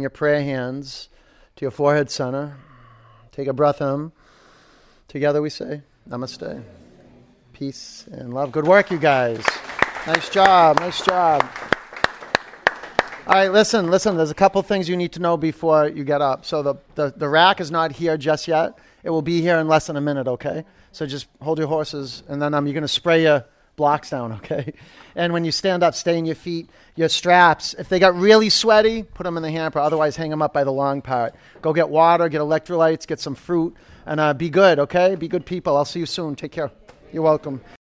your prayer hands to your forehead center. Take a breath in. Together we say, Namaste. Peace and love. Good work, you guys. Nice job. Nice job. All right, listen. There's a couple things you need to know before you get up. So the rack is not here just yet. It will be here in less than a minute, okay? So just hold your horses, and then you're going to spray your blocks down, okay? And when you stand up, stay in your feet. Your straps, if they got really sweaty, put them in the hamper. Otherwise, hang them up by the long part. Go get water, get electrolytes, get some fruit, and be good, okay? Be good people. I'll see you soon. Take care. You're welcome.